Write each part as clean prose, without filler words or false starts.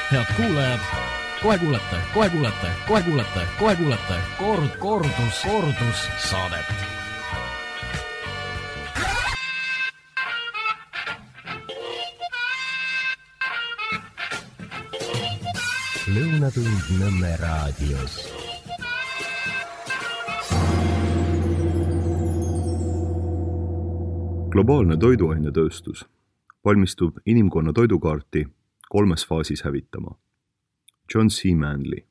Head kuulajad, kohe kuulete kordussaadet. Lõunatund Nõmme raadios. Globaalne toiduainetööstus valmistub inimkonna toidukaarti 3 faasis hävitama. John C. Manley.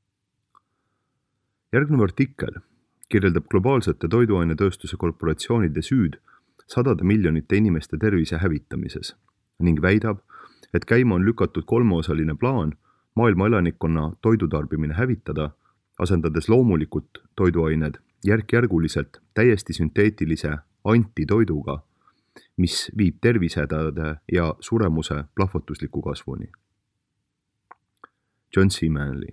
Järgnev artikkel kirjeldab globaalsete toiduainetööstuse korporatsioonide süüd sadade miljonite inimeste tervise hävitamises ning väidab, et käima on lükatud 3-osaline plaan maailma elanikkonna toidutarbimine hävitada, asendades loomulikult toiduained järk-järguliselt täiesti sünteetilise antitoiduga, mis viib tervisehädade ja suremuse plahvatusliku kasvuni. John C. Manley.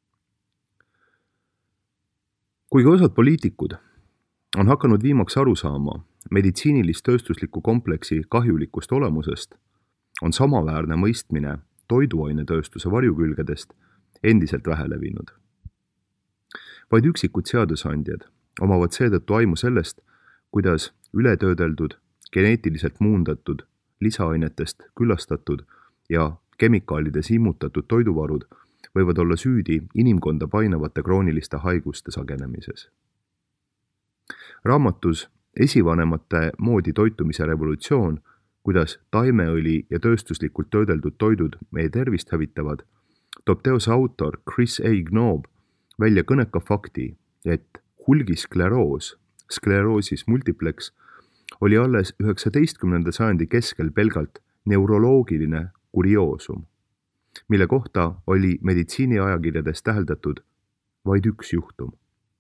Kuigi osad poliitikud on hakanud viimaks aru saama meditsiinilist-tööstusliku kompleksi kahjulikust olemusest, on samaväärne mõistmine toiduainetööstuse varjukülgedest endiselt vähelevinud. Vaid üksikud seadusandjad omavad seetõttu aimu sellest, kuidas ületöödeldud, geneetiliselt muundatud, lisaainetest küllastatud ja kemikaalides immutatud toiduvarud võivad olla süüdi inimkonda painavate krooniliste haiguste sagenemises. Raamatus Esivanemate moodi toitumise revolutsioon, kuidas taimeõli ja tööstuslikult töödeldud toidud meie tervist hävitavad, toob teose autor Chris A. Knob välja kõneka fakti, et hulgiskleroos, skleroosis multiplex, oli alles 19. sajandi keskel pelgalt neuroloogiline kurioosum, mille kohta oli meditsiiniajakirjades täheldatud vaid üks juhtum.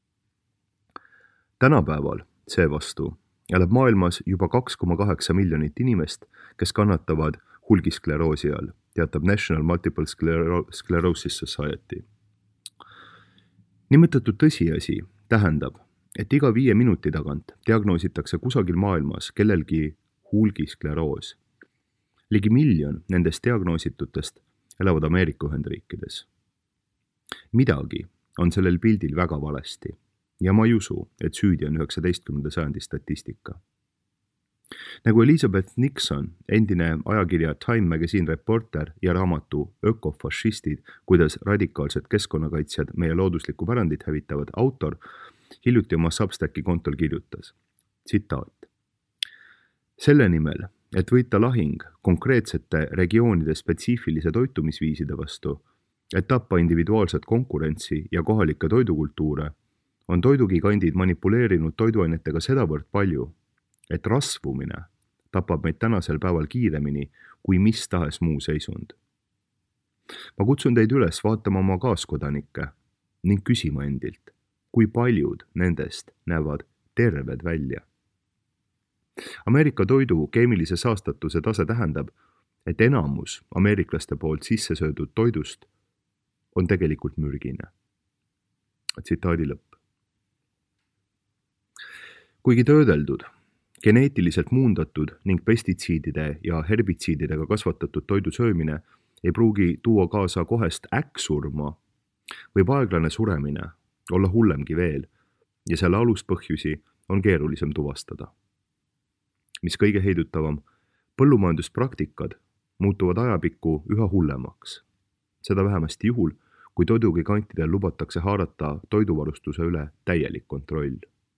Tänapäeval seevastu elab maailmas juba 2,8 miljonit inimest, kes kannatavad hulgiskleroosi all, teatab National Multiple Sclerosis Society. Nimetatud tõsiasi tähendab, et iga 5 minuti tagant diagnoositakse kusagil maailmas kellelgi hulgiskleroos. Ligi 1 miljon nendest diagnoositutest elavad Ameerika Ühendriikides. Midagi on sellel pildil väga valesti ja ma ei usu, et süüdi on 19. sajandi statistika. Nagu Elizabeth Nixon, endine ajakirja Time Magazine reporter ja raamatu Ökofašistid, kuidas radikaalsed keskkonnakaitsjad meie looduslikku pärandit hävitavad autor, hiljuti oma Substacki kontol kirjutas, tsitaat. Selle nimel, et võita lahing konkreetsete regioonide spetsiifilise toitumisviiside vastu, et tappa individuaalset konkurentsi ja kohalikke toidukultuure, on toidugigandid manipuleerinud toiduainetega sedavõrd palju, et rasvumine tapab meid tänasel päeval kiiremini kui mis tahes muu seisund. Ma kutsun teid üles vaatama oma kaaskodanikke ning küsima endilt, kui paljud nendest näevad terved välja. Ameerika toidu keemilise saastatuse tase tähendab, et enamus ameeriklaste poolt sisse söödud toidust on tegelikult mürgine. Tsitaadi lõpp. Kuigi töödeldud, geneetiliselt muundatud ning pestitsiidide ja herbitsiididega kasvatatud toidu söömine ei pruugi tuua kaasa kohest äkksurma, võib aeglane suremine olla hullemgi veel ja selle aluspõhjusi on keerulisem tuvastada. Mis kõige heidutavam, põllumajanduspraktikad muutuvad ajapikku üha hullemaks. Seda vähemasti juhul, kui toidugigantidel lubatakse haarata toiduvarustuse üle täielik kontroll.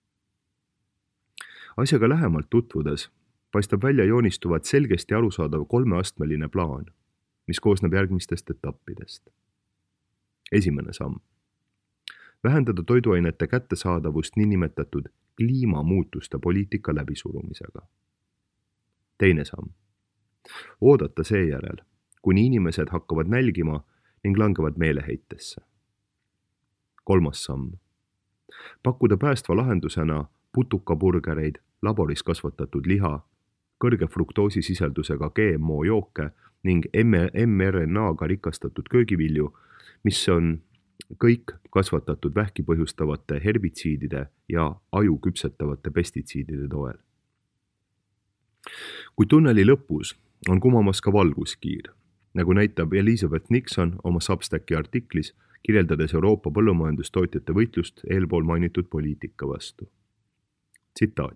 Asjaga lähemalt tutvudes paistab välja joonistuvat selgesti arusaadav 3-astmeline plaan, mis koosneb järgmistest etappidest. Esimene samm. Vähendada toiduainete kättesaadavust niinimetatud kliimamuutuste poliitika läbisurumisega. Teine samm. Oodata seejärel, kuni inimesed hakkavad nälgima ning langevad meeleheitesse. 3. samm. Pakkuda päästva lahendusena putukaburgereid, laboris kasvatatud liha, kõrge fruktoosisisaldusega GMO jooke ning mRNA-ga rikastatud köögivilju, mis on kõik kasvatatud vähki põhjustavate herbitsiidide ja aju küpsetavate pestitsiidide toel. Kui tunneli lõpus on kumamas ka valguskiir, nagu näitab Elizabeth Nixon oma Substacki artiklis, kirjeldades Euroopa põllumajandustootjate võitlust eelpool mainitud poliitika vastu. Tsitaat.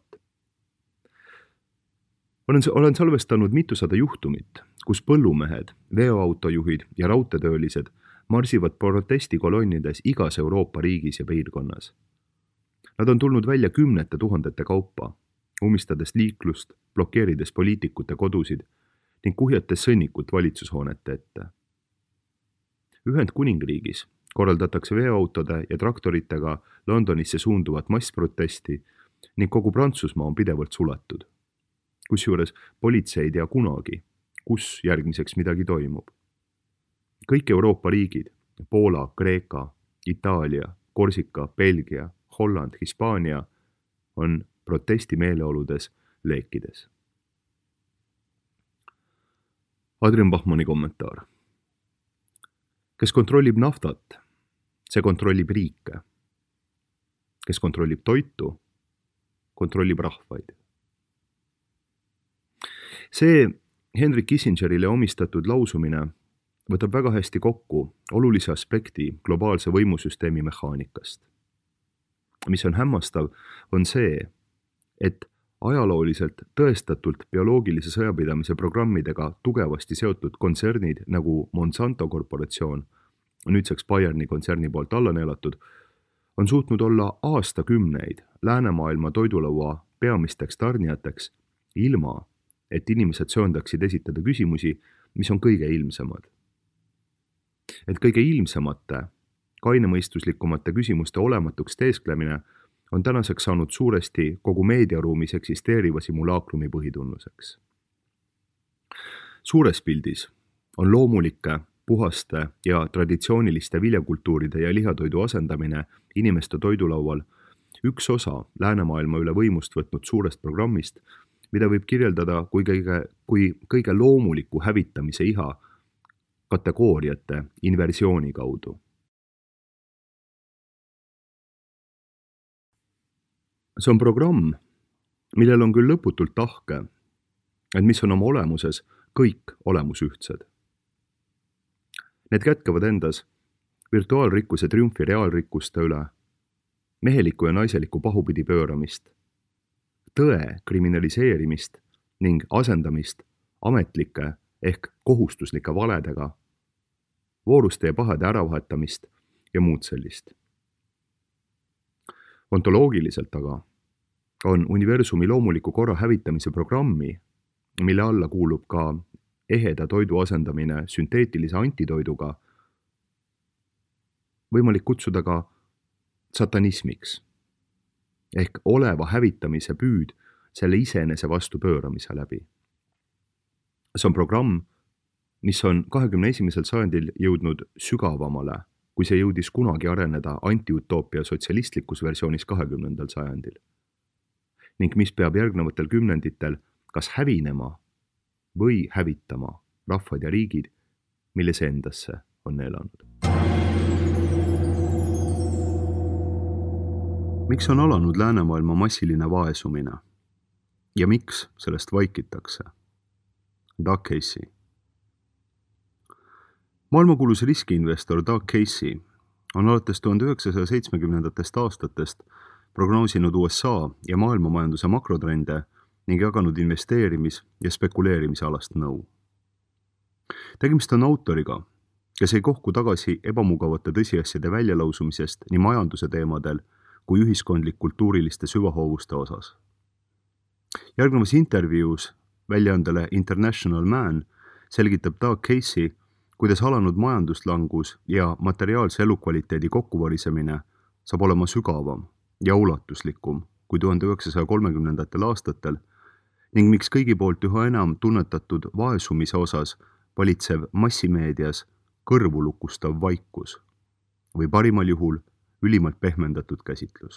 Olen salvestanud mitusada juhtumit, kus põllumehed, veoautojuhid ja raudteetöölised marsivad protestikolonnides igas Euroopa riigis ja piirkonnas. Nad on tulnud välja 10 000 kaupa, umistades liiklust, blokeerides poliitikute kodusid ning kuhjates sõnnikut valitsushoonete ette. Ühendkuningriigis korraldatakse veoautode ja traktoritega Londonisse suunduvat massprotesti ning kogu Prantsusmaa on pidevalt suletud. Kusjuures politsei ei tea kunagi, kus järgmiseks midagi toimub. Kõik Euroopa riigid, Poola, Kreeka, Itaalia, Korsika, Belgia, Holland, Hispaania on protestimeeleoludes leekides. Adrian Bachmanni kommentaar. Kes kontrollib naftat, see kontrollib riike. Kes kontrollib toitu, kontrollib rahvaid. See Henry Kissingerile omistatud lausumine võtab väga hästi kokku olulise aspekti globaalse võimusüsteemi mehaanikast. Mis on hämmastav, on see, et ajalooliselt tõestatult bioloogilise sõjapidamise programmidega tugevasti seotud kontsernid nagu Monsanto korporatsioon, nüüdseks Bayerni kontserni poolt alla neelatud, on suutnud olla aastakümneid läänemaailma toidulaua peamisteks tarnijateks ilma, et inimesed sööndaksid esitada küsimusi, mis on kõige ilmsemad. Et kõige ilmsemate, kainemõistuslikumate küsimuste olematuks teesklemine on tänaseks saanud suuresti kogu meediaruumis eksisteeriva simulaakrumi põhitunnuseks. Suures pildis on loomulike, puhaste ja traditsiooniliste viljakultuuride ja lihatoidu asendamine inimeste toidulaual üks osa läänemaailma üle võimust võtnud suurest programmist, mida võib kirjeldada kui kõige loomuliku hävitamise iha kategooriate inversiooni kaudu. See on programm, millel on küll lõputult tahke, et mis on oma olemuses kõik olemusühtsed. Need kätkevad endas virtuaalrikkuse triumfi reaalrikkuste üle, meheliku ja naiseliku pahupidi pööramist, tõe kriminaliseerimist ning asendamist ametlike ehk kohustuslike valedega, vooruste ja pahede äravahetamist ja muud sellist. Ontoloogiliselt aga on universumi loomuliku korra hävitamise programmi, mille alla kuulub ka eheda toidu asendamine sünteetilise antitoiduga, võimalik kutsuda ka satanismiks ehk oleva hävitamise püüd selle iseenese vastu pööramise läbi. See on programm, mis on 21. sajandil jõudnud sügavamale, kui see jõudis kunagi areneda antiutoopia sotsialistlikus versioonis 20. sajandil ning mis peab järgnevatel kümnenditel kas hävinema või hävitama rahvad ja riigid, milles endasse on elanud. Miks on alanud läänemaailma massiline vaesumine ja miks sellest vaikitakse? Doug Casey. Maailmakuulus riskiinvestor Doug Casey on alates 1970. aastatest prognoosinud USA ja maailmamajanduse makrotrende ning jaganud investeerimis- ja spekuleerimise alast nõu. Tegemist on autoriga, kes ei kohku tagasi ebamugavate tõsiasjade väljalausumisest nii majanduse teemadel kui ühiskondlik-kultuuriliste süvahoovuste osas. Järgnevas intervjuus väljaandele International Man selgitab Doug Casey, kuidas alanud majanduslangus ja materiaalse elukvaliteedi kokkuvarisemine saab olema sügavam ja ulatuslikum kui 1930. aastatel ning miks kõigi poolt üha enam tunnetatud vaesumise osas valitsev massimeedias kõrvulukustav vaikus või parimal juhul ülimalt pehmendatud käsitlus.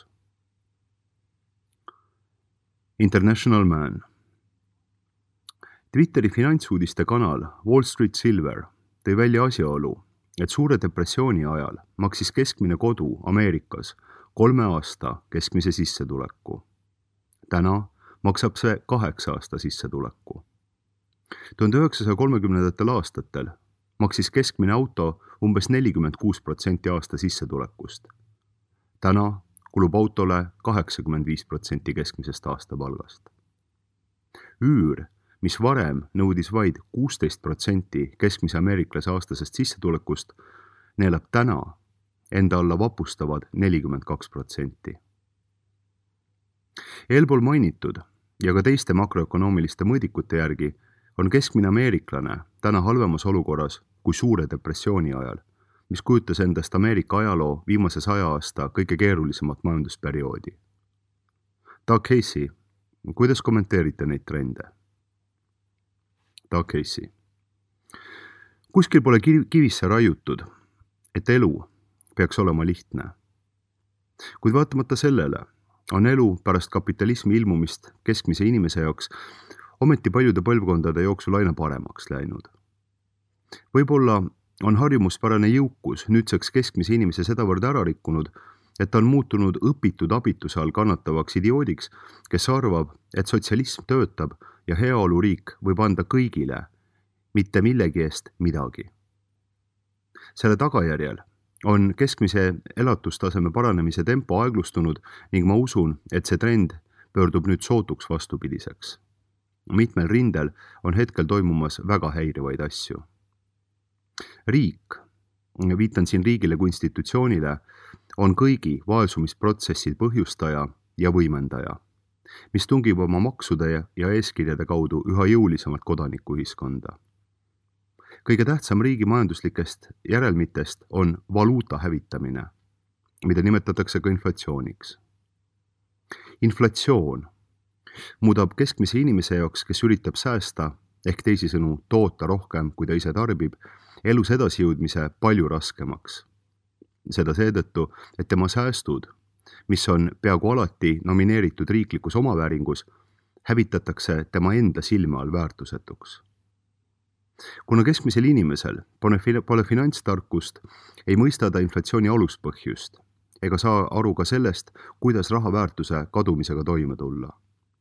International Man. Twitteri finantsuudiste kanal Wall Street Silver tõi välja asjaolu, et suure depressiooni ajal maksis keskmine kodu Ameerikas 3 aasta keskmise sissetuleku. Täna maksab see 8 aasta sissetuleku. 1930. aastatel maksis keskmine auto umbes 46% aasta sissetulekust. Täna kulub autole 85% keskmisest aastapalgast. Üür, mis varem nõudis vaid 16% keskmise ameeriklase aastasest sissetulekust, neelab täna enda alla vapustavad 42%. Eelpool mainitud ja ka teiste makroökonoomiliste mõõdikute järgi on keskmine ameeriklane täna halvemas olukorras kui suure depressiooni ajal, mis kujutas endast Ameerika ajaloo viimase 100 aasta kõige keerulisemat majandusperioodi. Doug Casey, kuidas kommenteerite neid trende? Doug Casey. Kuskil pole kivisse raiutud, et elu peaks olema lihtne. Kuid vaatamata sellele on elu pärast kapitalismi ilmumist keskmise inimese jaoks ometi paljude põlvkondade jooksul aina paremaks läinud. Võib-olla on harjumuspärane jõukus nüüdseks keskmise inimese sedavõrd ära rikkunud, et ta on muutunud õpitud abituse all kannatavaks idioodiks, kes arvab, et sotsialism töötab ja heaoluriik võib anda kõigile, mitte millegi eest midagi. Selle tagajärjel on keskmise elatustaseme paranemise tempo aeglustunud ning ma usun, et see trend pöördub nüüd sootuks vastupidiseks. Mitmel rindel on hetkel toimumas väga häirivaid asju. Riik, viitan siin riigile kui institutsioonile, on kõigi vaesumisprotsessid põhjustaja ja võimendaja, mis tungib oma maksude ja eeskirjade kaudu üha jõulisemalt kodanikuühiskonda. Kõige tähtsam riigi majanduslikest järelmitest on valuuta hävitamine, mida nimetatakse ka inflatsiooniks. Inflatsioon muudab keskmise inimese jaoks, kes üritab säästa, ehk teisisõnu toota rohkem, kui ta ise tarbib, elus edasijõudmise palju raskemaks. Seda seetõttu, et tema säästud, mis on peaaegu alati nomineeritud riiklikus omavääringus, hävitatakse tema enda silme all väärtusetuks. Kuna keskmisel inimesel pole finantstarkust, ei mõista ta inflatsiooni aluspõhjust ega saa aru ka sellest, kuidas raha väärtuse kadumisega toime tulla.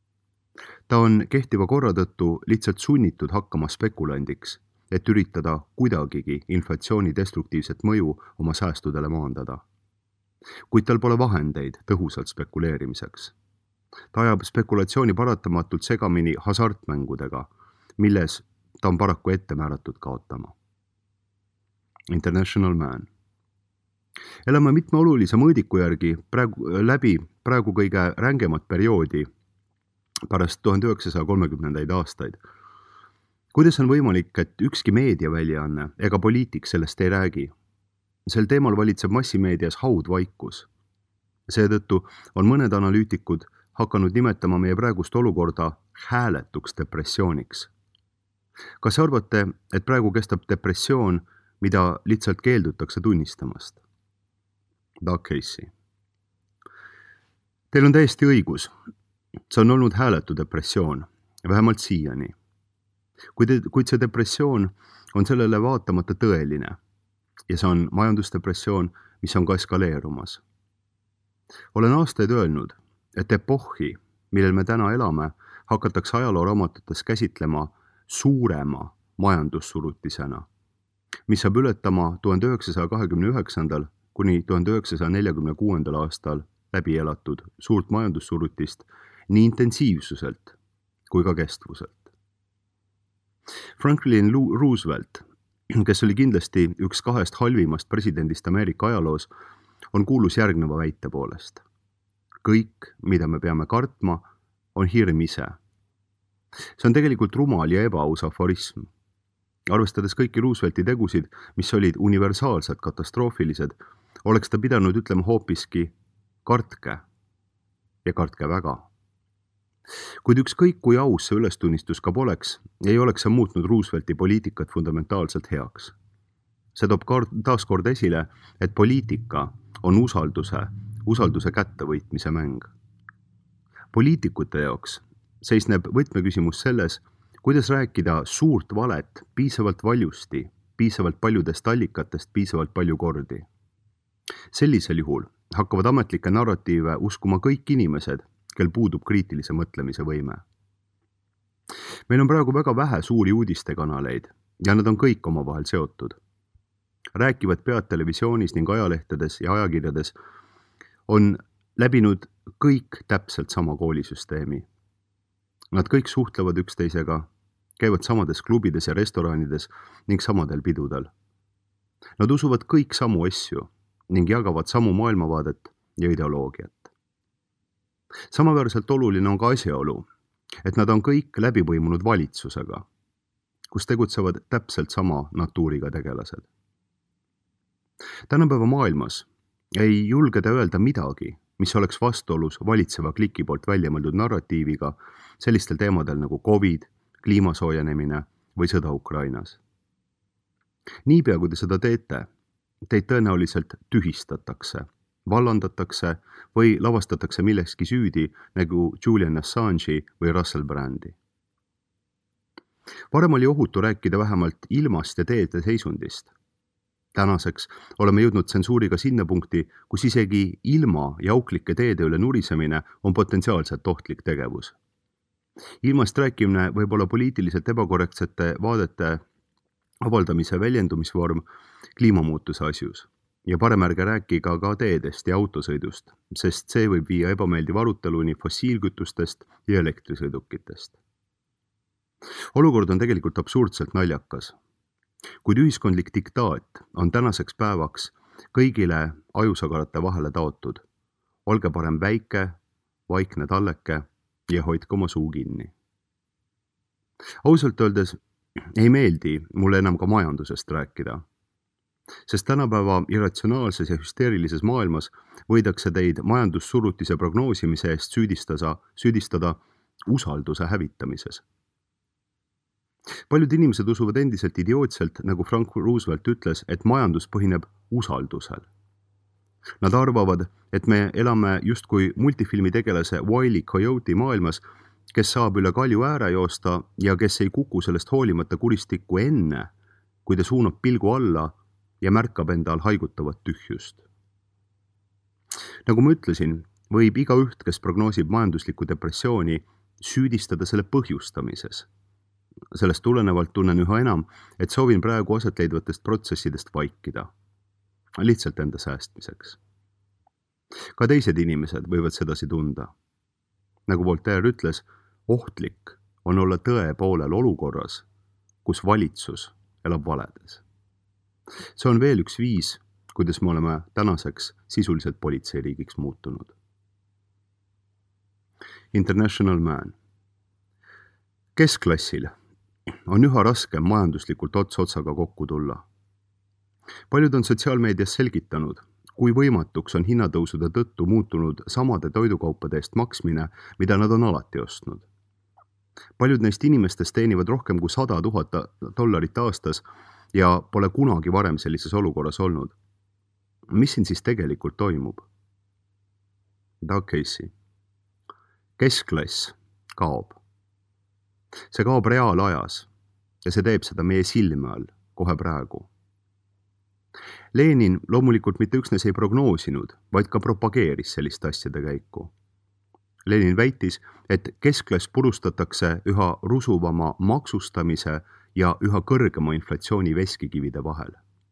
Ta on kehtiva korra tõttu lihtsalt sunnitud hakkama spekulandiks, et üritada kuidagigi inflatsiooni destruktiivset mõju oma säästudele maandada. Kuid tal pole vahendeid tõhusalt spekuleerimiseks. Ta ajab spekulatsiooni paratamatult segamini hasartmängudega, milles ta on paraku ette määratud kaotama. International Man. Elame mitme olulise mõõdiku järgi praegu kõige rängemat perioodi pärast 1930. aastaid. Kuidas on võimalik, et ükski meediaväljaanne ega poliitik sellest ei räägi? Sel teemal valitseb massimeedias haudvaikus. Seetõttu on mõned analüütikud hakanud nimetama meie praegust olukorda hääletuks depressiooniks. Kas arvate, et praegu kestab depressioon, mida lihtsalt keeldutakse tunnistamast? Doug Casey. Teil on täiesti õigus. See on olnud hääletu depressioon, vähemalt siiani. Kuid see depressioon on sellele vaatamata tõeline ja see on majandusdepressioon, mis on ka eskaleerumas. Olen aastaid öelnud, et epohhi, millel me täna elame, hakatakse ajalooraamatutes käsitlema suurema majandussurutisena, mis saab ületama 1929. kuni 1946. aastal läbi elatud suurt majandussurutist nii intensiivsuselt kui ka kestvuselt. Franklin Roosevelt, kes oli kindlasti üks 2 halvimast presidendist Ameerika ajaloos, on kuulus järgneva väite poolest. Kõik, mida me peame kartma, on hirm ise. See on tegelikult rumal ja ebaaus aforism. Arvestades kõiki Roosevelti tegusid, mis olid universaalselt katastroofilised, oleks ta pidanud ütlema hoopiski kartke ja kartke väga. Kuid ükskõik kui aus see ülestunnistus ka poleks, ei oleks see muutnud Roosevelti poliitikat fundamentaalselt heaks. See toob taaskord esile, et poliitika on usalduse kättevõitmise mäng. Poliitikute jaoks seisneb võtmeküsimus selles, kuidas rääkida suurt valet piisavalt valjusti, piisavalt paljudest allikatest piisavalt palju kordi. Sellisel juhul hakkavad ametlikke narratiive uskuma kõik inimesed, kel puudub kriitilise mõtlemise võime. Meil on praegu väga vähe suuri uudistekanaleid ja nad on kõik omavahel seotud. Rääkivad pead televisioonis ning ajalehtedes ja ajakirjades on läbinud kõik täpselt sama koolisüsteemi. Nad kõik suhtlevad üksteisega, käivad samades klubides ja restoranides ning samadel pidudel. Nad usuvad kõik samu asju ning jagavad samu maailmavaadet ja ideoloogiat. Samaväärselt oluline on ka asjaolu, et nad on kõik läbi põimunud valitsusega, kus tegutsevad täpselt sama natuuriga tegelased. Tänapäeva maailmas ei julgeda öelda midagi, mis oleks vastuolus valitseva kliki poolt välja mõeldud narratiiviga sellistel teemadel nagu COVID, kliimasoojenemine või sõda Ukrainas. Niipea, kui te seda teete, teid tõenäoliselt tühistatakse, vallandatakse või lavastatakse millekski süüdi nagu Julian Assange'i või Russell Brandi. Varem oli ohutu rääkida vähemalt ilmast ja teede seisundist. Tänaseks oleme jõudnud tsensuuriga sinna punkti, kus isegi ilma ja auklike teede üle nurisemine on potentsiaalselt ohtlik tegevus. Ilmast rääkimine võib olla poliitiliselt ebakorrektsete vaadete avaldamise väljendumisvorm kliimamuutuse asjus ja parem ärge rääkiga ka teedest ja autosõidust, sest see võib viia ebameeldiva aruteluni fossiilkütustest ja elektrisõidukitest. Olukord on tegelikult absurdselt naljakas. Kuid ühiskondlik diktaat on tänaseks päevaks kõigile ajusagarate vahele taotud. Olge parem väike, vaikne talleke ja hoidke oma suu kinni. Ausalt öeldes ei meeldi mulle enam ka majandusest rääkida, sest tänapäeva irratsionaalses ja hüsteerilises maailmas võidakse teid majandussurutise prognoosimise eest süüdistada usalduse hävitamises. Paljud inimesed usuvad endiselt idiootselt, nagu Frank Roosevelt ütles, et majandus põhineb usaldusel. Nad arvavad, et me elame justkui multifilmi tegelase Wile E. Coyote maailmas, kes saab üle kalju ääre joosta ja kes ei kuku sellest hoolimata kuristikku enne, kui ta suunab pilgu alla ja märkab endal haigutavat tühjust. Nagu ma ütlesin, võib igaüht, kes prognoosib majanduslikku depressiooni, süüdistada selle põhjustamises. Sellest tulenevalt tunnen üha enam, et soovin praegu aset leidvatest protsessidest vaikida. Lihtsalt enda säästmiseks. Ka teised inimesed võivad sedasi tunda. Nagu Voltaire ütles, ohtlik on olla tõe poolel olukorras, kus valitsus elab valedes. See on veel üks viis, kuidas me oleme tänaseks sisuliselt politseiriigiks muutunud. International Man. Keskklassil on üha raskem majanduslikult ots otsaga kokku tulla. Paljud on sotsiaalmeedias selgitanud, kui võimatuks on hinnatõusude tõttu muutunud samade toidukaupade eest maksmine, mida nad on alati ostnud. Paljud neist inimestest teenivad rohkem kui $100,000 aastas ja pole kunagi varem sellises olukorras olnud. Mis siin siis tegelikult toimub? Doug Casey. Keskklass kaob. See kaob reaalajas ja see teeb seda meie silme all kohe praegu. Lenin loomulikult mitte üksnes ei prognoosinud, vaid ka propageeris sellist asjade käiku. Lenin väitis, et keskklass purustatakse üha rusuvama maksustamise ja üha kõrgema inflatsiooni veskikivide vahel.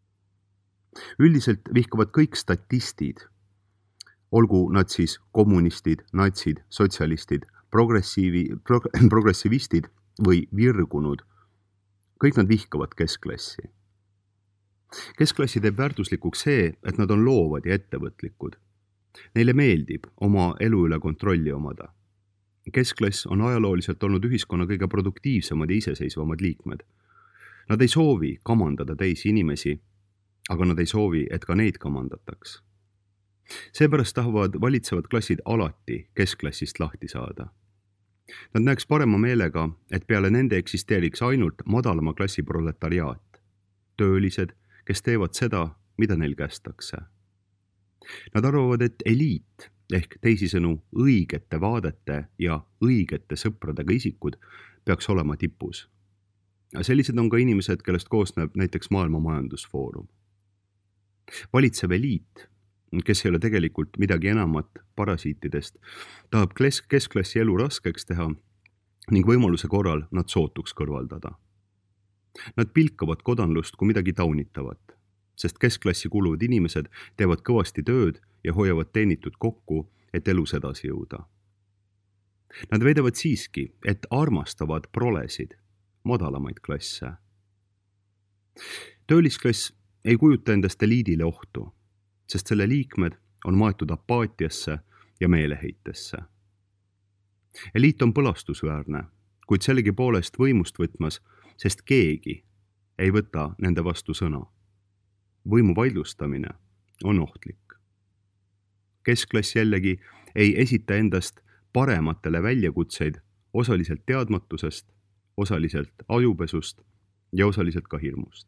Üldiselt vihkavad kõik statistid, olgu nad siis kommunistid, natsid, sotsialistid, progressivistid või virgunud, kõik nad vihkavad keskklassi. Keskklassi teeb väärtuslikuks see, et nad on loovad ja ettevõtlikud. Neile meeldib oma elu üle kontrolli omada. Keskklass on ajalooliselt olnud ühiskonna kõige produktiivsemad ja iseseisvamad liikmed. Nad ei soovi kamandada teisi inimesi, aga nad ei soovi, et ka neid kamandataks. Seepärast tahavad valitsevad klassid alati keskklassist lahti saada. Nad näeks parema meelega, et peale nende eksisteeriks ainult madalama klassi proletariaat, töölised, kes teevad seda, mida neil kästakse. Nad arvavad, et eliit ehk teisisõnu õigete vaadete ja õigete sõpradega isikud peaks olema tipus. Sellised on ka inimesed, kellest koosneb näiteks Maailma Majandusfoorum. Valitsev eliit, kes ei ole tegelikult midagi enamat parasiitidest, tahab keskklassi elu raskeks teha ning võimaluse korral nad sootuks kõrvaldada. Nad pilkavad kodanlust kui midagi taunitavat, sest keskklassi kuuluvad inimesed teevad kõvasti tööd ja hoiavad teenitud kokku, et elus edasi jõuda. Nad väidavad siiski, et armastavad prolesid, madalamaid klasse. Töölisklass ei kujuta endast eliidile ohtu, sest selle liikmed on maetud apaatiasse ja meeleheitesse. Eliit on põlastusväärne, kuid sellegi poolest võimust võtmas, sest keegi ei võta nende vastu sõna. Võimu vaidlustamine on ohtlik. Keskklass jällegi ei esita endast parematele väljakutseid osaliselt teadmatusest, osaliselt ajupesust ja osaliselt ka hirmust.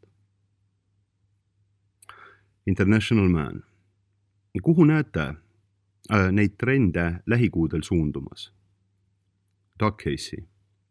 International Man. Kuhu näete neid trende lähikuudel suundumas? Doug Casey.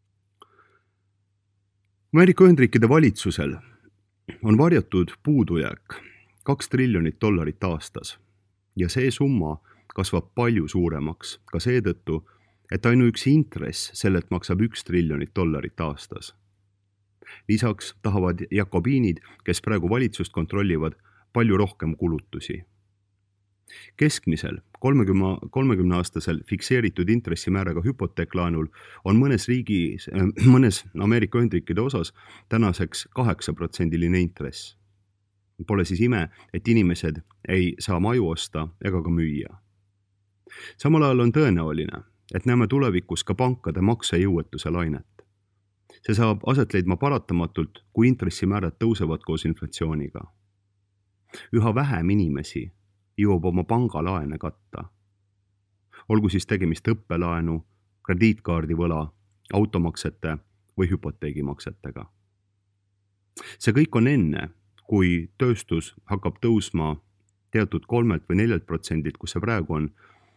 Ameerika Ühendriikide valitsusel on varjatud puudujääk $2 triljonit aastas ja see summa kasvab palju suuremaks ka seetõttu, et ainuüksi intress sellelt maksab $1 triljonit aastas. Lisaks tahavad jakobiinid, kes praegu valitsust kontrollivad, palju rohkem kulutusi. Keskmisel 30-aastasel fikseeritud intressimääraga hüpoteeklaanul on mõnes Ameerika Ühendriikide osas tänaseks 8% intress. Pole siis ime, et inimesed ei saa maju osta ega ka müüa. Samal ajal on tõenäoline, et näeme tulevikus ka pankade maksejõuetuse lainet. See saab aset leidma paratamatult, kui intressimäärad tõusevad koos inflatsiooniga. Üha vähem inimesi jõuab oma pangalaene katta. Olgu siis tegemist õppelaenu, krediitkaardivõla, automaksete või hüpoteegimaksetega. See kõik on enne, kui tööstus hakkab tõusma teatud 3 või 4%, kus see praegu on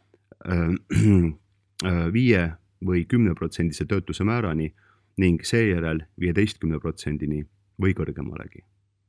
5 või 10% töötuse määrani ning seejärel 15% või kõrgemalegi.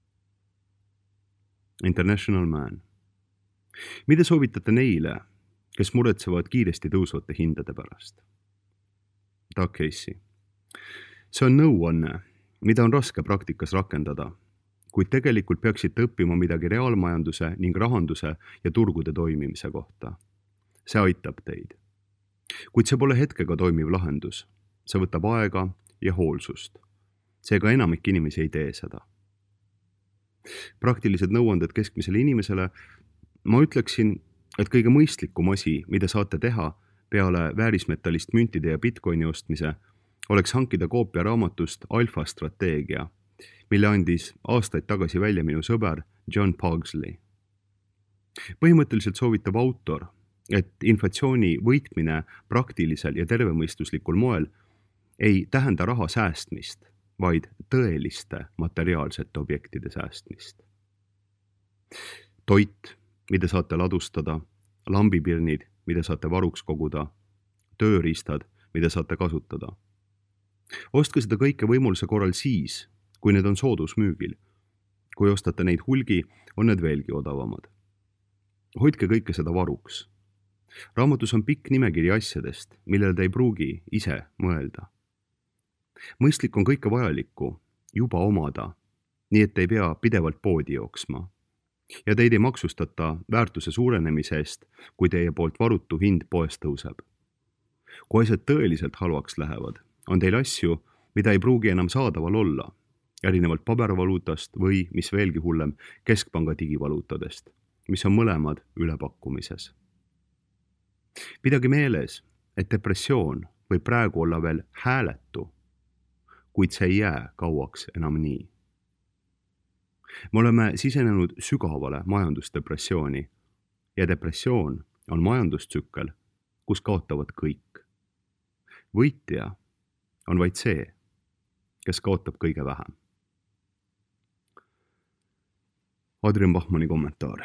International Man. Mida soovitate neile, kes muretsevad kiiresti tõusvate hindade pärast? Doug Casey. See on nõuanne, mida on raske praktikas rakendada, kuid tegelikult peaksite õppima midagi reaalmajanduse ning rahanduse ja turgude toimimise kohta. See aitab teid. Kuid see pole hetkega toimiv lahendus. See võtab aega ja hoolsust. Seega enamik inimesi ei tee seda. Praktilised nõuanded keskmisele inimesele. Ma ütleksin, et kõige mõistlikum asi, mida saate teha peale väärismetallist müntide ja bitcoini ostmise, oleks hankida koopia raamatust Alfa strateegia, mille andis aastaid tagasi välja minu sõber John Pugsley. Põhimõtteliselt soovitab autor, et inflatsiooni võitmine praktilisel ja tervemõistuslikul moel ei tähenda raha säästmist, vaid tõeliste materiaalsete objektide säästmist. Toit, mida saate ladustada, lambipirnid, mida saate varuks koguda, tööriistad, mida saate kasutada. Ostke seda kõike võimaluse korral siis, kui need on soodusmüügil. Kui ostate neid hulgi, on need veelgi odavamad. Hoidke kõike seda varuks. Raamatus on pikk nimekiri asjadest, millele te ei pruugi ise mõelda. Mõistlik on kõike vajalikku juba omada, nii et ei pea pidevalt poodi jooksma. Ja teid ei maksustata väärtuse suurenemise eest, kui teie poolt varutu hind poes tõuseb. Kui asjad tõeliselt halvaks lähevad, on teil asju, mida ei pruugi enam saadaval olla, erinevalt pabervaluutast või, mis veelgi hullem, keskpanga digivaluutadest, mis on mõlemad ülepakkumises. Pidage meeles, et depressioon võib praegu olla veel hääletu, kuid see ei jää kauaks enam nii. Me oleme sisenenud sügavale majandusdepressiooni ja depressioon on majandustsükkel, kus kaotavad kõik. Võitja on vaid see, kes kaotab kõige vähem. Adrian Bachmanni kommentaar.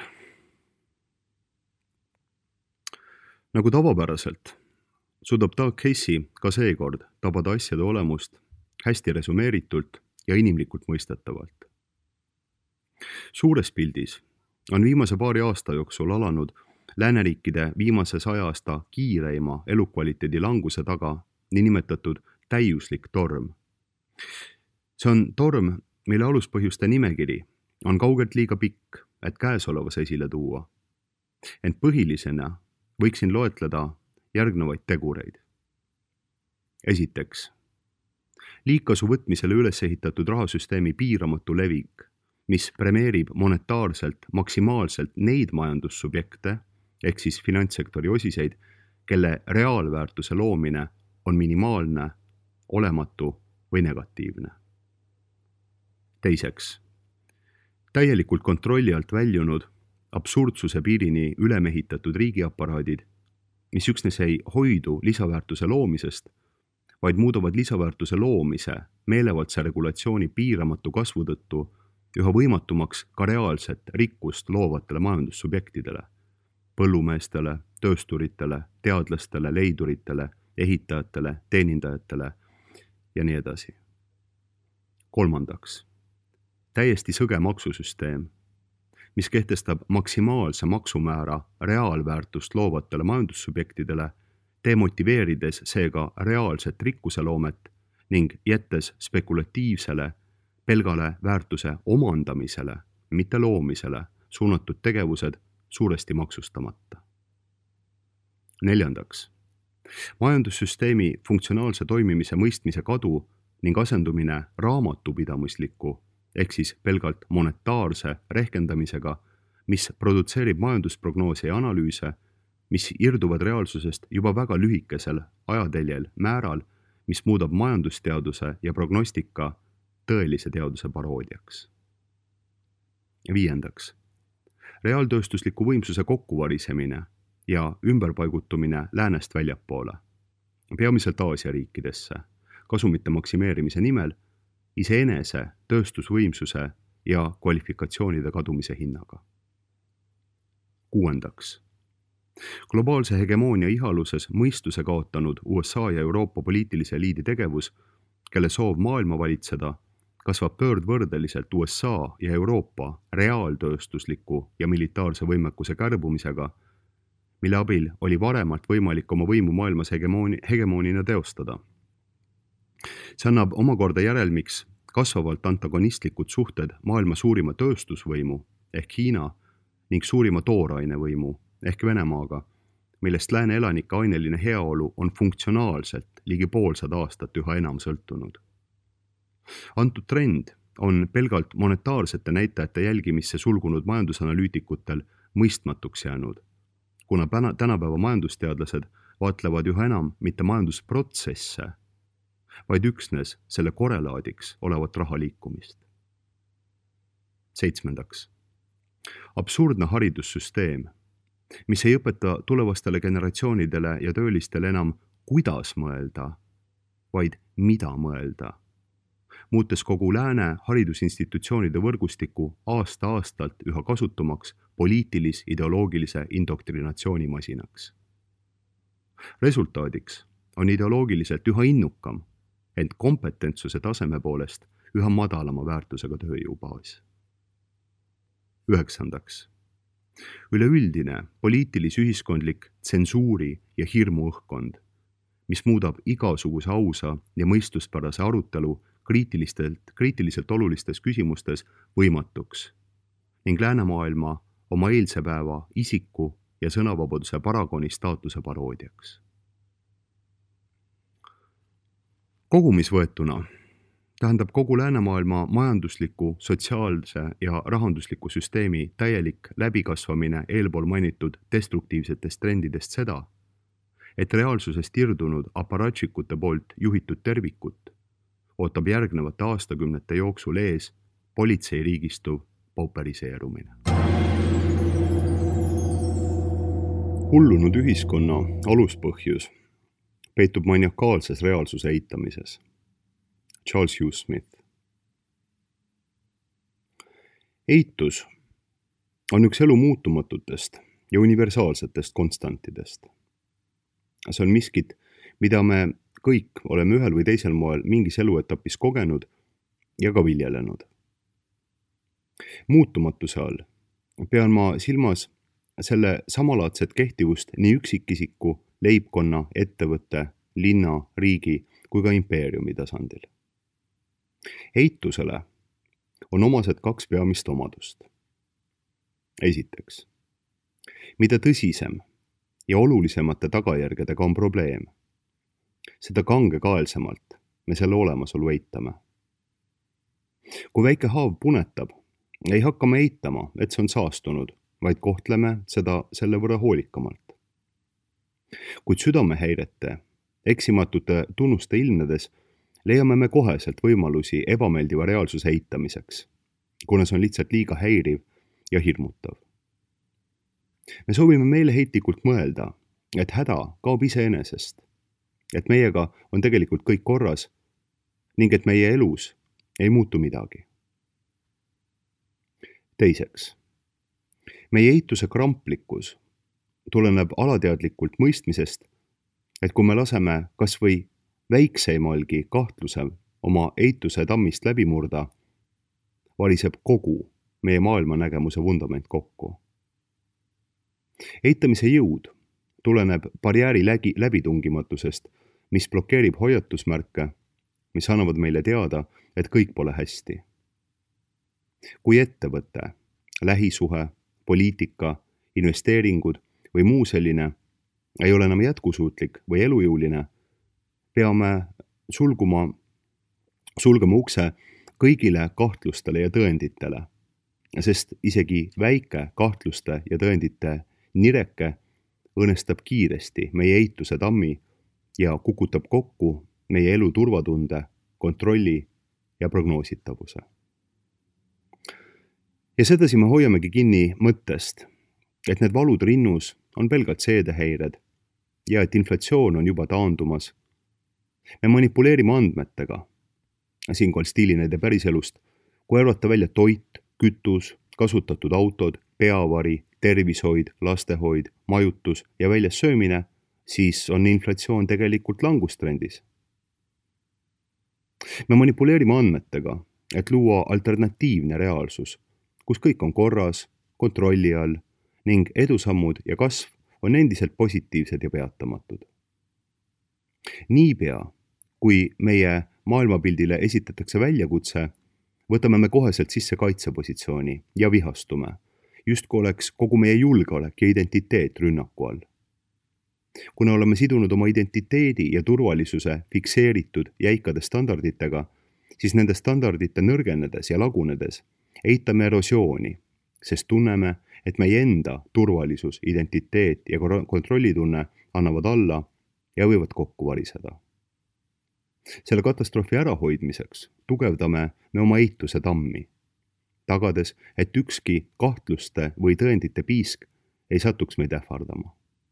Nagu tavapäraselt suudab Doug Casey ka seekord tabada asjade olemust hästi resumeeritult ja inimlikult mõistetavalt. Suures pildis on viimase paari aasta jooksul alanud lääneriikide viimase 100 aasta kiireima elukvaliteedi languse taga niinimetatud täiuslik torm. See on torm, mille aluspõhjuste nimekiri on kaugelt liiga pikk, et käesolevas esile tuua. Ent põhilisena võiksin loetleda järgnevaid tegureid. Esiteks, liigkasu võtmisele üles ehitatud rahasüsteemi piiramatu levik, mis premeerib monetaarselt maksimaalselt neid majandussubjekte, ehk siis finantssektori osiseid, kelle reaalväärtuse loomine on minimaalne, olematu või negatiivne. Teiseks, täielikult kontrolli alt väljunud absurdsuse piirini ülemehitatud riigiaparaadid, mis üksnes ei hoidu lisaväärtuse loomisest, vaid muudavad lisaväärtuse loomise meelevaldse regulatsiooni piiramatu kasvu tõttu üha võimatumaks ka reaalset rikkust loovatele majandussubjektidele, põllumeestele, töösturitele, teadlastele, leiduritele, ehitajatele, teenindajatele ja nii edasi. Kolmandaks, täiesti sõge maksusüsteem, mis kehtestab maksimaalse maksumäära reaalväärtust loovatele majandussubjektidele, demotiveerides seega reaalset rikkuseloomet ning jättes spekulatiivsele, pelgale väärtuse omandamisele, mitte loomisele suunatud tegevused suuresti maksustamata. Neljandaks, majandussüsteemi funktsionaalse toimimise mõistmise kadu ning asendumine raamatupidamisliku ehk siis pelgalt monetaarse rehkendamisega, mis produtseerib majandusprognoose ja analüüse, mis irduvad reaalsusest juba väga lühikesel ajateljel määral, mis muudab majandusteaduse ja prognostika tõelise teaduse paroodiaks. Viiendaks, reaaltööstusliku võimsuse kokkuvarisemine ja ümberpaigutumine läänest väljapoole, peamiselt Aasia riikidesse, kasumite maksimeerimise nimel, iseenese tööstusvõimsuse ja kvalifikatsioonide kadumise hinnaga. Kuuendaks, globaalse hegemoonia ihaluses mõistuse kaotanud USA ja Euroopa poliitilise eliidi tegevus, kelle soov maailma valitseda, kasvab pöördvõrdeliselt USA ja Euroopa reaaltööstusliku ja militaarse võimekuse kärbumisega, mille abil oli varemalt võimalik oma võimu maailmas hegemoonina teostada. See annab omakorda järelmiks kasvavalt antagonistlikud suhted maailma suurima tööstusvõimu ehk Hiina ning suurima toorainevõimu ehk Venemaaga, millest lääne elanike aineline heaolu on funktsionaalselt ligi poolsada aastat üha enam sõltunud. Antud trend on pelgalt monetaarsete näitajate jälgimisse sulgunud majandusanalüütikutel mõistmatuks jäänud, kuna tänapäeva majandusteadlased vaatlevad üha enam mitte majandusprotsesse, vaid üksnes selle korrelaadiks olevat raha liikumist. Seitsmendaks, absurdne haridussüsteem, mis ei õpeta tulevastele generatsioonidele ja töölistele enam kuidas mõelda, vaid mida mõelda, muutes kogu lääne haridusinstitutsioonide võrgustiku aasta-aastalt üha kasutumaks poliitilis-ideoloogilise indoktrinatsioonimasinaks. Resultaadiks on ideoloogiliselt üha innukam, ent kompetentsuse taseme poolest üha madalama väärtusega tööjõubaas. Üheksandaks, üleüldine poliitilis-ühiskondlik tsensuuri ja hirmu õhkkond, mis muudab igasuguse ausa ja mõistuspärase arutelu kriitiliselt olulistes küsimustes võimatuks ning läänemaailma oma eilse päeva isiku ja sõnavabaduse paragoni staatuse paroodiaks. Kogumisvõetuna tähendab kogu läänemaailma majandusliku, sotsiaalse ja rahandusliku süsteemi täielik läbikasvamine eelpool mainitud destruktiivsetest trendidest seda, et reaalsusest irdunud aparatšikute poolt juhitud tervikut ootab järgnevate aastakümnete jooksul ees politseiriigistuv pauperiseerumine. Hullunud ühiskonna aluspõhjus peitub maniakaalses reaalsuse eitamises. Charles Hugh Smith. Eitus on üks elu muutumatutest ja universaalsetest konstantidest. See on miskit, mida me kõik oleme ühel või teisel moel mingis eluetapis kogenud ja ka viljelenud. Muutumatuse all pean ma silmas selle samalaadset kehtivust nii üksikisiku, leibkonna, ettevõtte, linna, riigi kui ka impeeriumi tasandil. Eitusele on omased 2 peamist omadust. Esiteks, mida tõsisem ja olulisemate tagajärgedega on probleem, seda kangekaelsemalt me selle olemasolu eitame. Kui väike haav punetab, ei hakka me eitama, et see on saastunud, vaid kohtleme seda selle võrra hoolikamalt. Kuid südamehäirete, eksimatute tunnuste ilmnedes leiame me koheselt võimalusi ebameeldiva reaalsuse eitamiseks, kuna see on lihtsalt liiga häiriv ja hirmutav. Me soovime meeleheitlikult mõelda, et häda kaob iseenesest, et meiega on tegelikult kõik korras ning et meie elus ei muutu midagi. Teiseks, meie eituse kramplikkus tuleneb alateadlikult mõistmisest, et kui me laseme kas või väikseimalgi kahtluse oma eituse tammist läbi murda, variseb kogu meie maailmanägemuse vundament kokku. Eitamise jõud tuleneb barjääri läbitungimatusest, mis blokeerib hoiatusmärke, mis annavad meile teada, et kõik pole hästi. Kui ettevõte, lähisuhe, poliitika, investeeringud või muu selline ei ole enam jätkusuutlik või elujõuline, peame sulgema ukse kõigile kahtlustele ja tõenditele, sest isegi väike kahtluste ja tõendite nireke õõnestab kiiresti meie eituse tammi ja kukutab kokku meie elu turvatunde, kontrolli ja prognoositavuse. Ja sedasi me hoiamegi kinni mõttest, et need valud rinnus on pelgalt seedehäired ja et inflatsioon on juba taandumas. Me manipuleerime andmetega, siinkohal stiilinäide päriselust, kui arvata välja toit, kütus, kasutatud autod, peavari, tervishoid, lastehoid, majutus ja väljas söömine, siis on inflatsioon tegelikult langustrendis. Me manipuleerime andmetega, et luua alternatiivne reaalsus, kus kõik on korras, kontrolli all ning edusammud ja kasv on endiselt positiivsed ja peatamatud. Niipea, kui meie maailmapildile esitatakse väljakutse, võtame me koheselt sisse kaitsepositsiooni ja vihastume, justkui oleks kogu meie julgeolek ja identiteet rünnaku all. Kuna oleme sidunud oma identiteedi ja turvalisuse fikseeritud jäikade standarditega, siis nende standardite nõrgenedes ja lagunedes eitame erosiooni, sest tunneme, et meie enda turvalisus, identiteet ja kontrollitunne annavad alla ja võivad kokku variseda. Selle katastroofi ärahoidmiseks tugevdame me oma eituse tammi, tagades, et ükski kahtluste või tõendite piisk ei satuks meid ähvardama.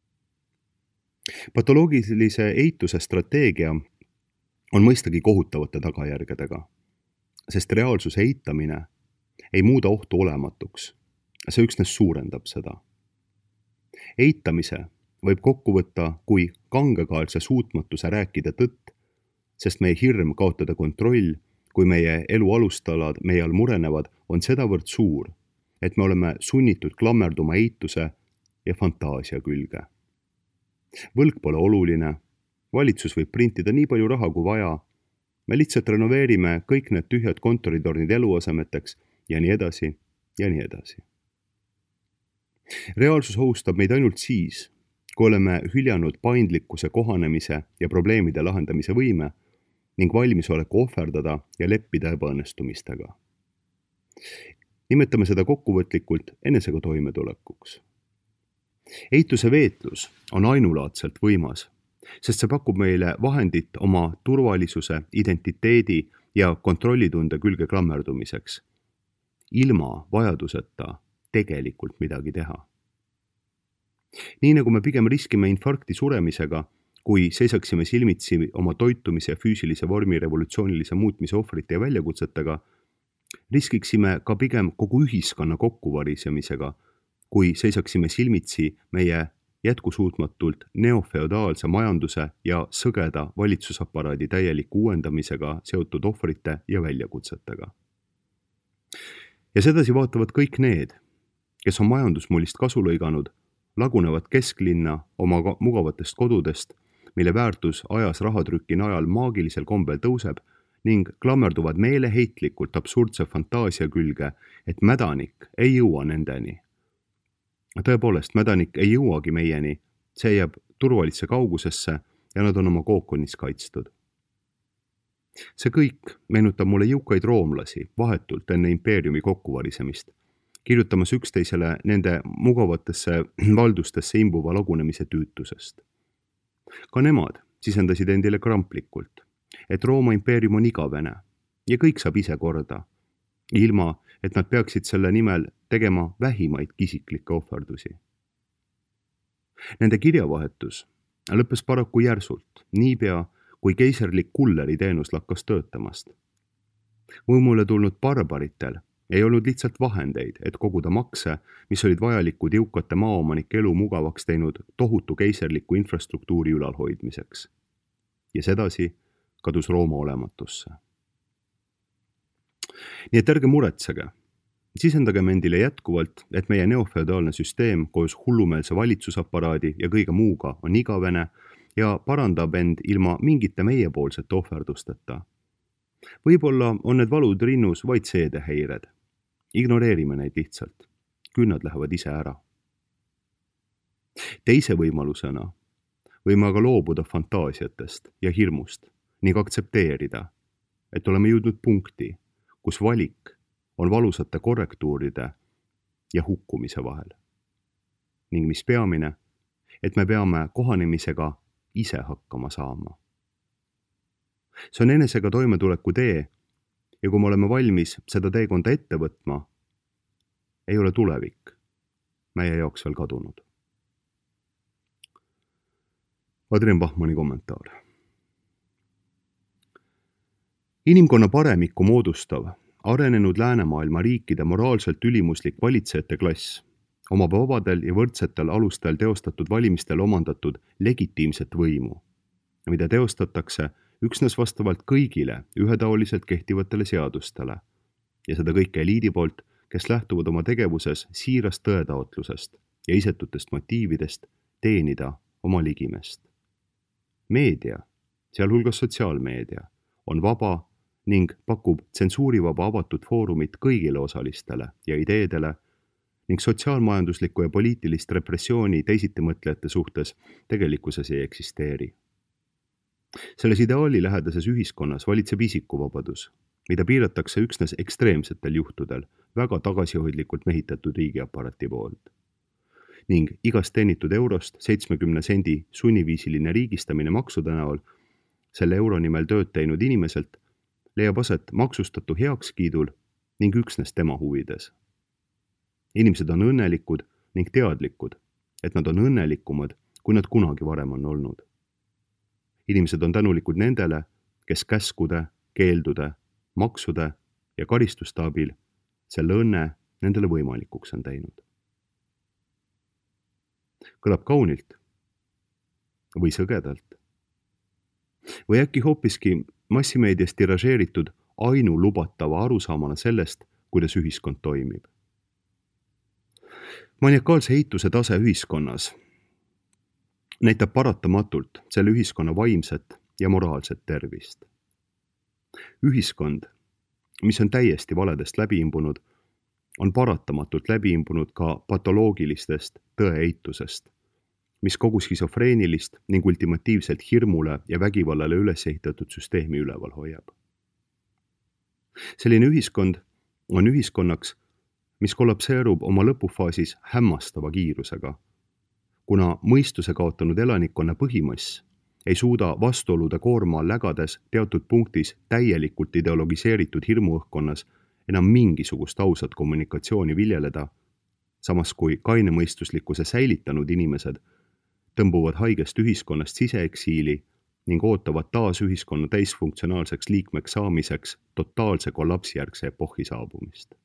Patoloogilise eituse strateegia on mõistagi kohutavate tagajärgedega, sest reaalsuse eitamine ei muuda ohtu olematuks, see üksnes suurendab seda. Eitamise võib kokku võtta kui kangekaelse suutmatuse rääkida tõtt, sest meie hirm kaotada kontroll, kui meie elu alustalad meie all murenevad, on sedavõrd suur, et me oleme sunnitud klammerduma eituse ja fantaasia külge. Võlg pole oluline, valitsus võib printida nii palju raha kui vaja, me lihtsalt renoveerime kõik need tühjad kontoritornid eluasemeteks ja nii edasi ja nii edasi. Reaalsus ohustab meid ainult siis, kui oleme hüljanud paindlikkuse, kohanemise ja probleemide lahendamise võime ning valmisoleku ohverdada ja leppida ebaõnnestumistega. Nimetame seda kokkuvõtlikult enesega toimetulekuks. Eituse veetlus on ainulaadselt võimas, sest see pakub meile vahendit oma turvalisuse, identiteedi ja kontrollitunde külge klammerdumiseks, ilma vajaduseta tegelikult midagi teha. Nii nagu me pigem riskime infarkti suremisega, kui seisaksime silmitsi oma toitumise ja füüsilise vormi revolutsioonilise muutmise ohvrite ja väljakutsetega, riskiksime ka pigem kogu ühiskonna kokkuvarisemisega, kui seisaksime silmitsi meie jätkusuutmatult neofeodaalse majanduse ja sõgeda valitsusaparaadi täieliku uuendamisega seotud ohvrite ja väljakutsetega. Ja sedasi vaatavad kõik need, kes on majandusmullist kasu lõiganud, lagunevad kesklinna oma mugavatest kodudest, mille väärtus ajas rahatrüki najal maagilisel kombel tõuseb ning klammerduvad meeleheitlikult absurdse fantaasia külge, et mädanik ei jõua nendeni. Tõepoolest, mädanik ei jõuagi meieni, see jääb turvalisse kaugusesse ja nad on oma kookonis kaitstud. See kõik meenutab mulle jõukaid roomlasi vahetult enne impeeriumi kokkuvarisemist, kirjutamas üksteisele nende mugavatesse valdustesse imbuva lagunemise tüütusest. Ka nemad sisendasid endile kramplikult, et Rooma impeerium on igavene ja kõik saab ise korda, ilma et nad peaksid selle nimel tegema vähimaid isiklikke ohverdusi. Nende kirjavahetus lõppes paraku järsult, niipea kui keiserlik kulleri teenus lakkas töötamast. Võimule tulnud barbaritel ei olnud lihtsalt vahendeid, et koguda makse, mis olid vajalikud jõukate maaomanike elu mugavaks teinud tohutu keiserliku infrastruktuuri ülalhoidmiseks. Ja sedasi kadus Rooma olematusse. Nii et ärge muretsege, sisendagem endile jätkuvalt, et meie neofeodaalne süsteem koos hullumeelse valitsusaparaadi ja kõige muuga on igavene ja parandab end ilma mingite meiepoolsete ohverdusteta. Võib-olla on need valud rinnus vaid seedeheired. Ignoreerime neid lihtsalt, küll nad lähevad ise ära. Teise võimalusena võime aga loobuda fantaasiatest ja hirmust ning aktsepteerida, et oleme jõudnud punkti, kus valik on valusate korrektuuride ja hukkumise vahel. Ning mis peamine, et me peame kohanemisega ise hakkama saama. See on enesega toimetuleku tee ja kui me oleme valmis seda teekonda ette võtma, ei ole tulevik meie jaoks veel kadunud. Adrian Bachmanni kommentaar. Inimkonna paremikku moodustav, arenenud läänemaailma riikide moraalselt ülimuslik valitsejate klass omab vabadel ja võrdsetel alustel teostatud valimistel omandatud legitiimset võimu, mida teostatakse üksnes vastavalt kõigile ühetaoliselt kehtivatele seadustele ja seda kõike eliidi poolt, kes lähtuvad oma tegevuses siirast tõetaotlusest ja isetutest motiividest teenida oma ligimest. Meedia, sealhulgas sotsiaalmeedia, on vaba ning pakub tsensuurivaba avatud foorumit kõigile osalistele ja ideedele ning sotsiaalmajanduslikku ja poliitilist repressiooni teisitimõtlejate suhtes tegelikkuses ei eksisteeri. Selles ideaali lähedases ühiskonnas valitseb isikuvabadus, mida piiratakse üksnes ekstreemsetel juhtudel väga tagasihoidlikult mehitatud riigiaparati poolt. Ning igast teenitud eurost 70 sendi sunniviisiline riigistamine maksude näol selle euro nimel tööd teinud inimeselt leiab aset maksustatu heakskiidul ning üksnes tema huvides. Inimesed on õnnelikud ning teadlikud, et nad on õnnelikumad, kui nad kunagi varem on olnud. Inimesed on tänulikud nendele, kes käskude, keeldude, maksude ja karistuste abil selle õnne nendele võimalikuks on teinud. Kõlab kaunilt või sõgedalt. Või äkki hoopiski massimeedias tiražeeritud ainulubatava arusaamana sellest, kuidas ühiskond toimib. Maniakaalse eituse tase ühiskonnas näitab paratamatult selle ühiskonna vaimset ja moraalset tervist. Ühiskond, mis on täiesti valedest läbi imbunud, on paratamatult läbi imbunud ka patoloogilistest tõeeitusest, mis kogu skisofreenilist ning ultimatiivselt hirmule ja vägivallale üles ehitatud süsteemi üleval hoiab. Selline ühiskond on ühiskonnaks, mis kollapseerub oma lõpufaasis hämmastava kiirusega, kuna mõistuse kaotanud elanikkonna põhimass ei suuda vastuolude koorma lägades teatud punktis täielikult ideologiseeritud hirmuõhkkonnas enam mingisugust ausat kommunikatsiooni viljeleda, samas kui kainemõistuslikkuse säilitanud inimesed tõmbuvad haigest ühiskonnast siseeksiili ning ootavad taas ühiskonna täisfunktsionaalseks liikmeks saamiseks totaalse kollapsijärgse epohhi saabumist.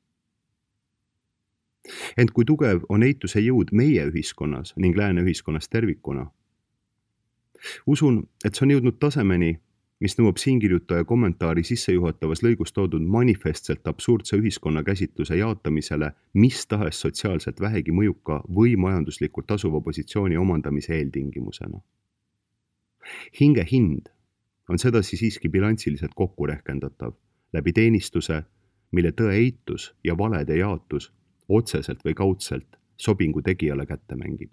Ent kui tugev on eituse jõud meie ühiskonnas ning lääne ühiskonnas tervikuna? Usun, et see on jõudnud tasemeni, mis nõuab siinkirjutaja kommentaari sissejuhatavas lõigus toodud manifestselt absurdse ühiskonna käsitluse jaatamisele mis tahes sotsiaalselt vähegi mõjuka või majanduslikult tasuva positsiooni omandamise eeltingimusena. Hinge hind on sedasi siiski bilansiliselt kokku rehkendatav läbi teenistuse, mille tõe eitus ja valede jaotus otseselt või kaudselt sobingu tegijale kätte mängib.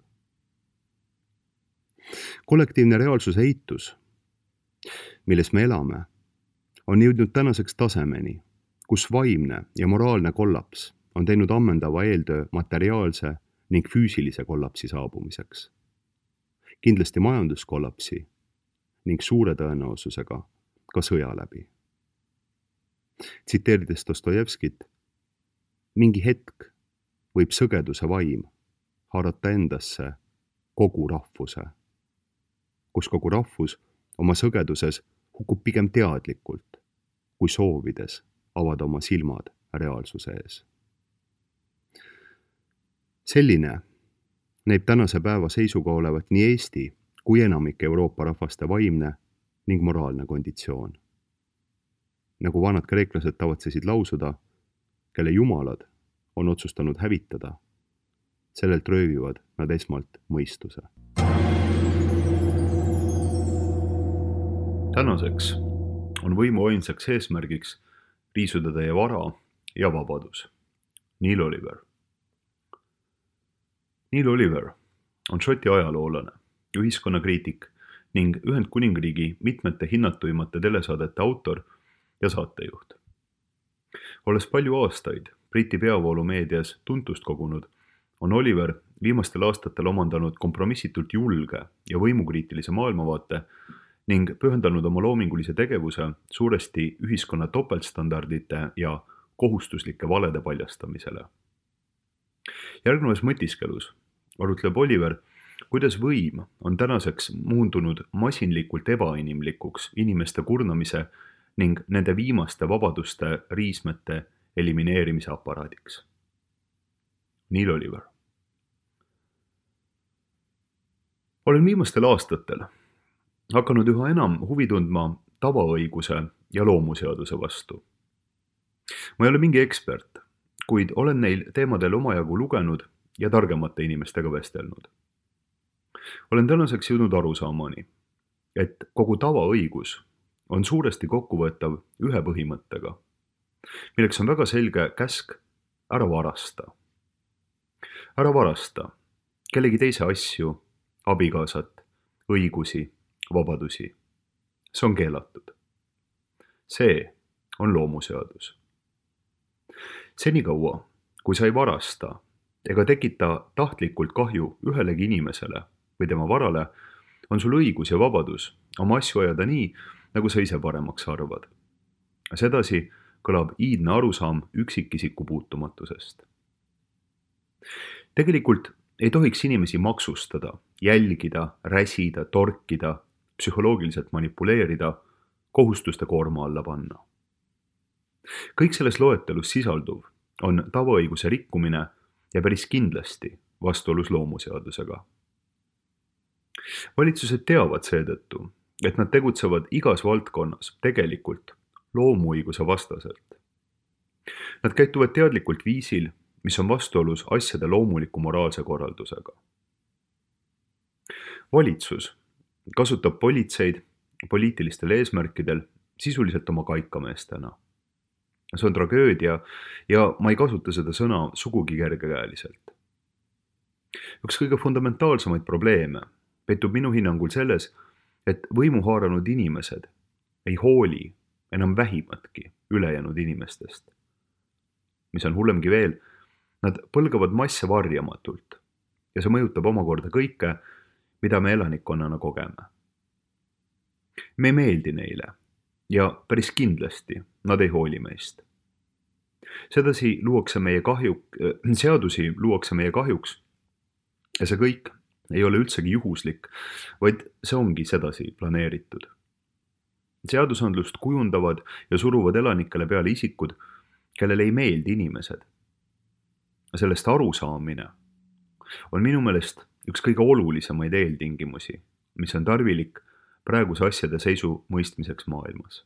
Kollektiivne reaalsuse eitus, milles me elame, on jõudnud tänaseks tasemeni, kus vaimne ja moraalne kollaps on teinud ammendava eeltöö materiaalse ning füüsilise kollapsi saabumiseks. Kindlasti majanduskollapsi ning suure tõenäosusega ka sõja läbi. Tsiteerides Dostojevskit, mingi hetk võib sõgeduse vaim haarata endasse kogu rahvuse, kus kogu rahvus oma sõgeduses hukub pigem teadlikult, kui soovides avada oma silmad reaalsuse ees. Selline näib tänase päeva seisuga olevat nii Eesti kui enamik Euroopa rahvaste vaimne ning moraalne konditsioon. Nagu vanad kreeklased tavatsesid lausuda, kelle jumalad on otsustanud hävitada, sellelt röövivad nad esmalt mõistuse. Tänaseks on võimu ainsaks eesmärgiks riisuda teie vara ja vabadus. Neil Oliver. Neil Oliver on Šoti ajaloolane, ühiskonnakriitik ning Ühendkuningriigi mitmete hinnatuimate telesaadete autor ja saatejuht. Olles palju aastaid Briti peavoolumeedias tuntust kogunud, on Oliver viimastel aastatel omandanud kompromissitult julge ja võimukriitilise maailmavaate ning pühendanud oma loomingulise tegevuse suuresti ühiskonna topeltstandardite ja kohustuslike valede paljastamisele. Järgnevas mõtiskelus arutleb Oliver, kuidas võim on tänaseks muundunud masinlikult ebainimlikuks inimeste kurnamise ning nende viimaste vabaduste riismete elimineerimise aparaadiks. Neil Oliver. Olen viimastel aastatel hakanud üha enam huvi tundma tavaõiguse ja loomuseaduse vastu. Ma ei ole mingi ekspert, kuid olen neil teemadel omajagu lugenud ja targemate inimestega vestelnud. Olen tänaseks jõudnud arusaamani, et kogu tavaõigus on suuresti kokkuvõetav ühe põhimõttega, milleks on väga selge käsk ära varasta. Ära varasta kellegi teise asju, abikaasat, õigusi, vabadusi. See on keelatud. See on loomuseadus. Senikaua, kui sa ei varasta ega tekita tahtlikult kahju ühelegi inimesele või tema varale, on sul õigus ja vabadus oma asju ajada nii, nagu sa ise paremaks arvad. Sedasi kõlab iidne arusaam üksikisiku puutumatusest. Tegelikult ei tohiks inimesi maksustada, jälgida, räsida, torkida, psühholoogiliselt manipuleerida, kohustuste koorma alla panna. Kõik selles loetelus sisalduv on tavaõiguse rikkumine ja päris kindlasti vastuolus loomuseadusega. Valitsused teavad seetõttu, et nad tegutsevad igas valdkonnas tegelikult loomuõiguse vastaselt. Nad käituvad teadlikult viisil, mis on vastuolus asjade loomuliku moraalse korraldusega. Valitsus kasutab politseid poliitilistel eesmärkidel sisuliselt oma kaikameestena. See on tragöödia ja ma ei kasuta seda sõna sugugi kergekäeliselt. Üks kõige fundamentaalsemaid probleeme peitub minu hinnangul selles, et võimu haaranud inimesed ei hooli enam vähimatki ülejäänud inimestest. Mis on hullemgi veel, nad põlgavad masse varjamatult ja see mõjutab omakorda kõike, mida me elanikkonnana kogeme. Me ei meeldi neile ja päris kindlasti nad ei hooli meist. Seadusi luuakse meie kahjuks ja see kõik ei ole üldsegi juhuslik, vaid see ongi sedasi planeeritud. Seadusandlust kujundavad ja suruvad elanikele peale isikud, kellele ei meeldi inimesed. Sellest arusaamine on minu meelest üks kõige olulisemaid eeltingimusi, mis on tarvilik praeguse asjade seisu mõistmiseks maailmas.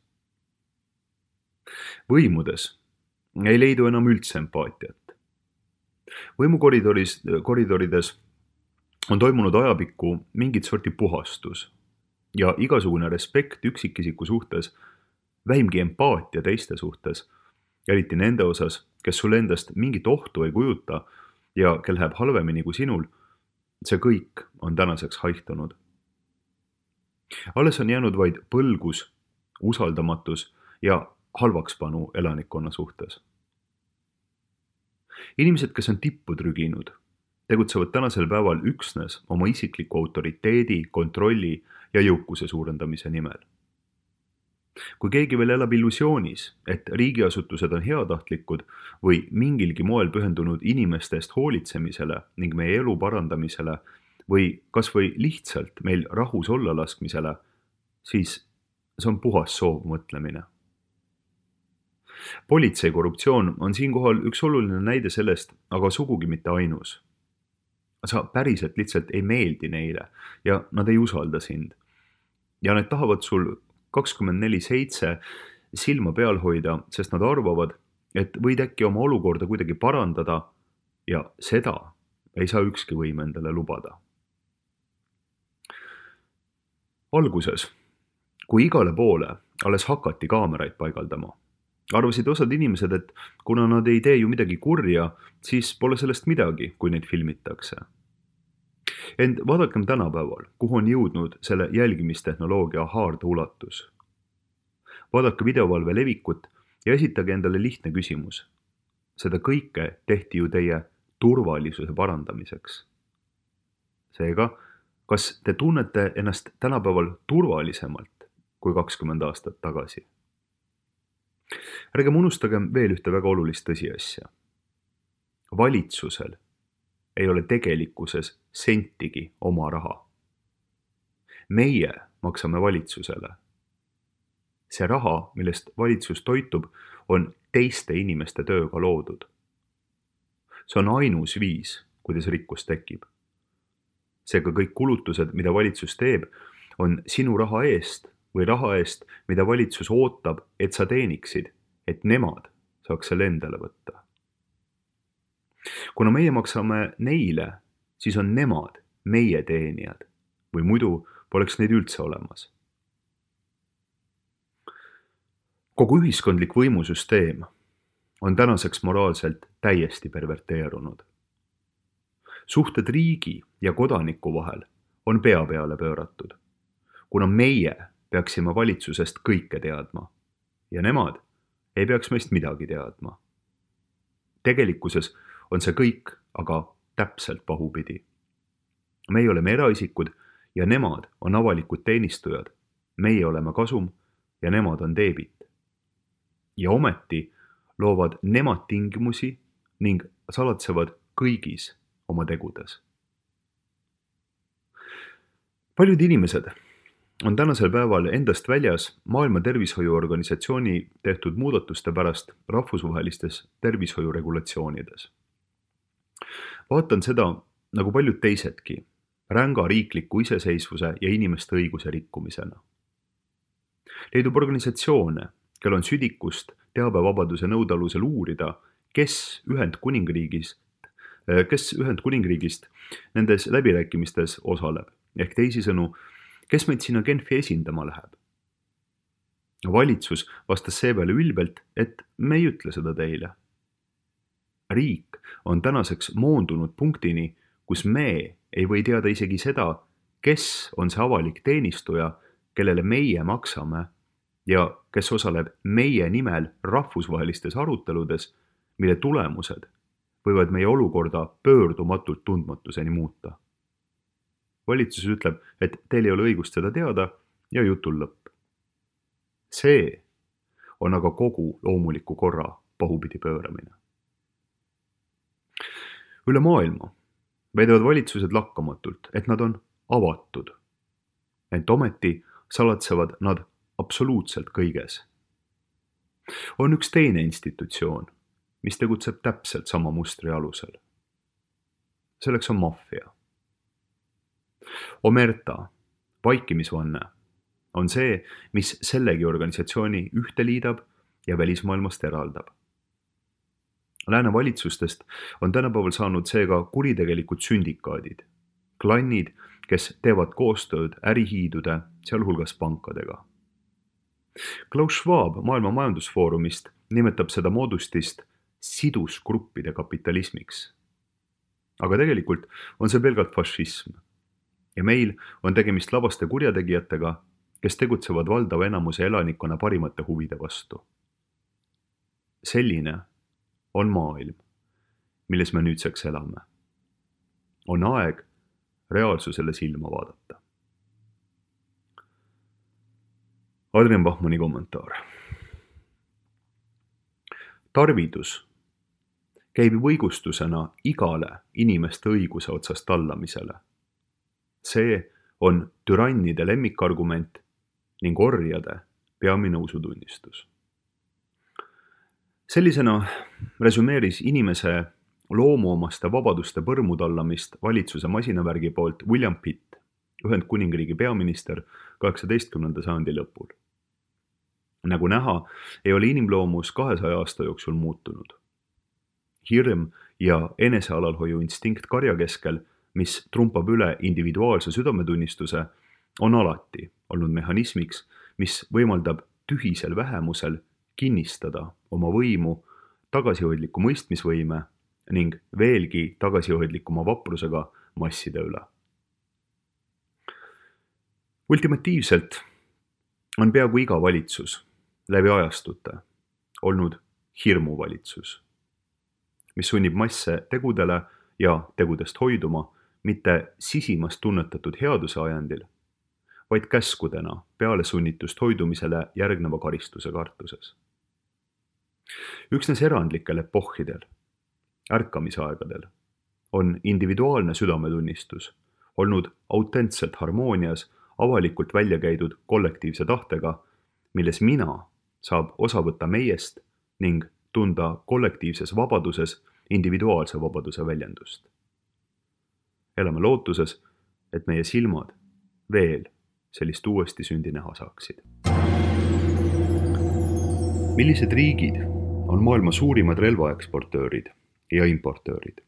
Võimudes ei leidu enam üldse empaatiat. Võimukoridorides on toimunud ajapikku mingit sorti puhastus ja igasugune respekt üksikisiku suhtes, vähimgi empaatia teiste suhtes, eriti nende osas, kes sulle endast mingit ohtu ei kujuta ja kel läheb halvemini kui sinul, see kõik on tänaseks haihtunud. Alles on jäänud vaid põlgus, usaldamatus ja halvakspanu elanikkonna suhtes. Inimesed, kes on tippu trüginud, tegutsevad tänasel päeval üksnes oma isikliku autoriteedi, kontrolli ja jõukuse suurendamise nimel. Kui keegi veel elab illusioonis, et riigiasutused on heatahtlikud või mingilgi moel pühendunud inimeste eest hoolitsemisele ning meie elu parandamisele või kas või lihtsalt meil rahus olla laskmisele, siis see on puhas soovmõtlemine. Politsei korruptsioon on siinkohal üks oluline näide sellest, aga sugugi mitte ainus. Sa päriselt lihtsalt ei meeldi neile ja nad ei usalda sind. Ja need tahavad sul 24/7 silma peal hoida, sest nad arvavad, et võid äkki oma olukorda kuidagi parandada ja seda ei saa ükski võim endale lubada. Alguses, kui igale poole alles hakati kaameraid paigaldama, arvasid osad inimesed, et kuna nad ei tee ju midagi kurja, siis pole sellest midagi, kui neid filmitakse. Ent vaadakem tänapäeval, kuhu on jõudnud selle jälgimistehnoloogia haarde ulatus. Vaadake videovalve levikut ja esitage endale lihtne küsimus. Seda kõike tehti ju teie turvalisuse parandamiseks. Seega, kas te tunnete ennast tänapäeval turvalisemalt kui 20 aastat tagasi? Ärgem unustagem veel ühte väga olulist tõsiasja. Valitsusel ei ole tegelikkuses sentigi oma raha. Meie maksame valitsusele. See raha, millest valitsus toitub, on teiste inimeste tööga loodud. See on ainus viis, kuidas rikkus tekib. Seega kõik kulutused, mida valitsus teeb, on sinu raha eest või raha eest, mida valitsus ootab, et sa teeniksid, et nemad saaks selle endale võtta. Kuna meie maksame neile, siis on nemad meie teenijad või muidu poleks neid üldse olemas. Kogu ühiskondlik võimusüsteem on tänaseks moraalselt täiesti perverteerunud. Suhted riigi ja kodaniku vahel on pea peale pööratud, kuna meie peaksime valitsusest kõike teadma ja nemad ei peaks meist midagi teadma. Tegelikkuses on see kõik aga täpselt pahupidi. Meie oleme eraisikud ja nemad on avalikud teenistujad. Meie oleme kasum ja nemad on deebit. Ja ometi loovad nemad tingimusi ning salatsevad kõigis oma tegudes. Paljud inimesed on tänasel päeval endast väljas Maailma Tervishoiuorganisatsiooni tehtud muudatuste pärast rahvusvahelistes tervishoiuregulatsioonides. Vaatan seda, nagu paljud teisedki, ränga riikliku iseseisvuse ja inimeste õiguse rikkumisena. Leidub organisatsioone, kel on südikust teabevabaduse nõude alusel uurida, kes Ühendkuningriigist nendes läbirääkimistes osaleb, ehk teisisõnu, kes meid sinna Genfi esindama läheb. Valitsus vastas seepeale ülbelt, et me ei ütle seda teile. Riik on tänaseks moondunud punktini, kus me ei või teada isegi seda, kes on see avalik teenistuja, kellele meie maksame ja kes osaleb meie nimel rahvusvahelistes aruteludes, mille tulemused võivad meie olukorda pöördumatult tundmatuseni muuta. Valitsus ütleb, et teil ei ole õigust seda teada ja jutul lõpp. See on aga kogu loomuliku korra pahupidi pööramine. Üle maailma väidavad valitsused lakkamatult, et nad on avatud. Ent ometi salatsevad nad absoluutselt kõiges. On üks teine institutsioon, mis tegutseb täpselt sama mustri alusel. Selleks on maffia. Omerta, vaikimisvanne, on see, mis sellegi organisatsiooni ühte liidab ja välismaailmast eraldab. Lääne valitsustest on tänapäeval saanud seega kuritegelikud sündikaadid, klannid, kes teevad koostööd ärihiidude, sealhulgas pankadega. Klaus Schwab Maailma Majandusfoorumist nimetab seda moodustist sidusgruppide kapitalismiks. Aga tegelikult on see pelgalt fašism. Ja meil on tegemist labaste kurjategijatega, kes tegutsevad valdava enamuse elanikkonna parimate huvide vastu. Selline on maailm, milles me nüüdseks elame. On aeg reaalsusele silma vaadata. Adrian Bachmanni kommentaar. Tarvidus käib õigustusena igale inimeste õiguse otsast tallamisele. See on türannide lemmikargument ning orjade peamine usutunnistus. Sellisena resümeeris inimese loomuomaste vabaduste põrmu tallamist valitsuse masinavärgi poolt William Pitt, Ühendkuningriigi peaminister 18. sajandi lõpul. Nagu näha, ei ole inimloomus 200 aasta jooksul muutunud. Hirm ja enesealalhoiu instinkt karja keskel, mis trumpab üle individuaalse südametunnistuse, on alati olnud mehhanismiks, mis võimaldab tühisel vähemusel kinnistada oma võimu, tagasihoidliku mõistmisvõime ning veelgi tagasihoidlikuma vaprusega masside üle. Ultimatiivselt on peaaegu iga valitsus läbi ajastute olnud hirmuvalitsus, mis sunnib masse tegudele ja tegudest hoiduma mitte sisimast tunnetatud headuse ajendil, vaid käskudena peale sunnitust hoidumisele järgneva karistuse kartuses. Üksnes erandlikel epohhidel, ärkamisaegadel, on individuaalne südametunnistus olnud autentselt harmoonias avalikult välja käidud kollektiivse tahtega, milles mina saab osa võtta meiest ning tunda kollektiivses vabaduses individuaalse vabaduse väljendust. Elame lootuses, et meie silmad veel sellist uuesti sündi näha saaksid. Millised riigid on maailma suurimad relvaeksportöörid ja importöörid?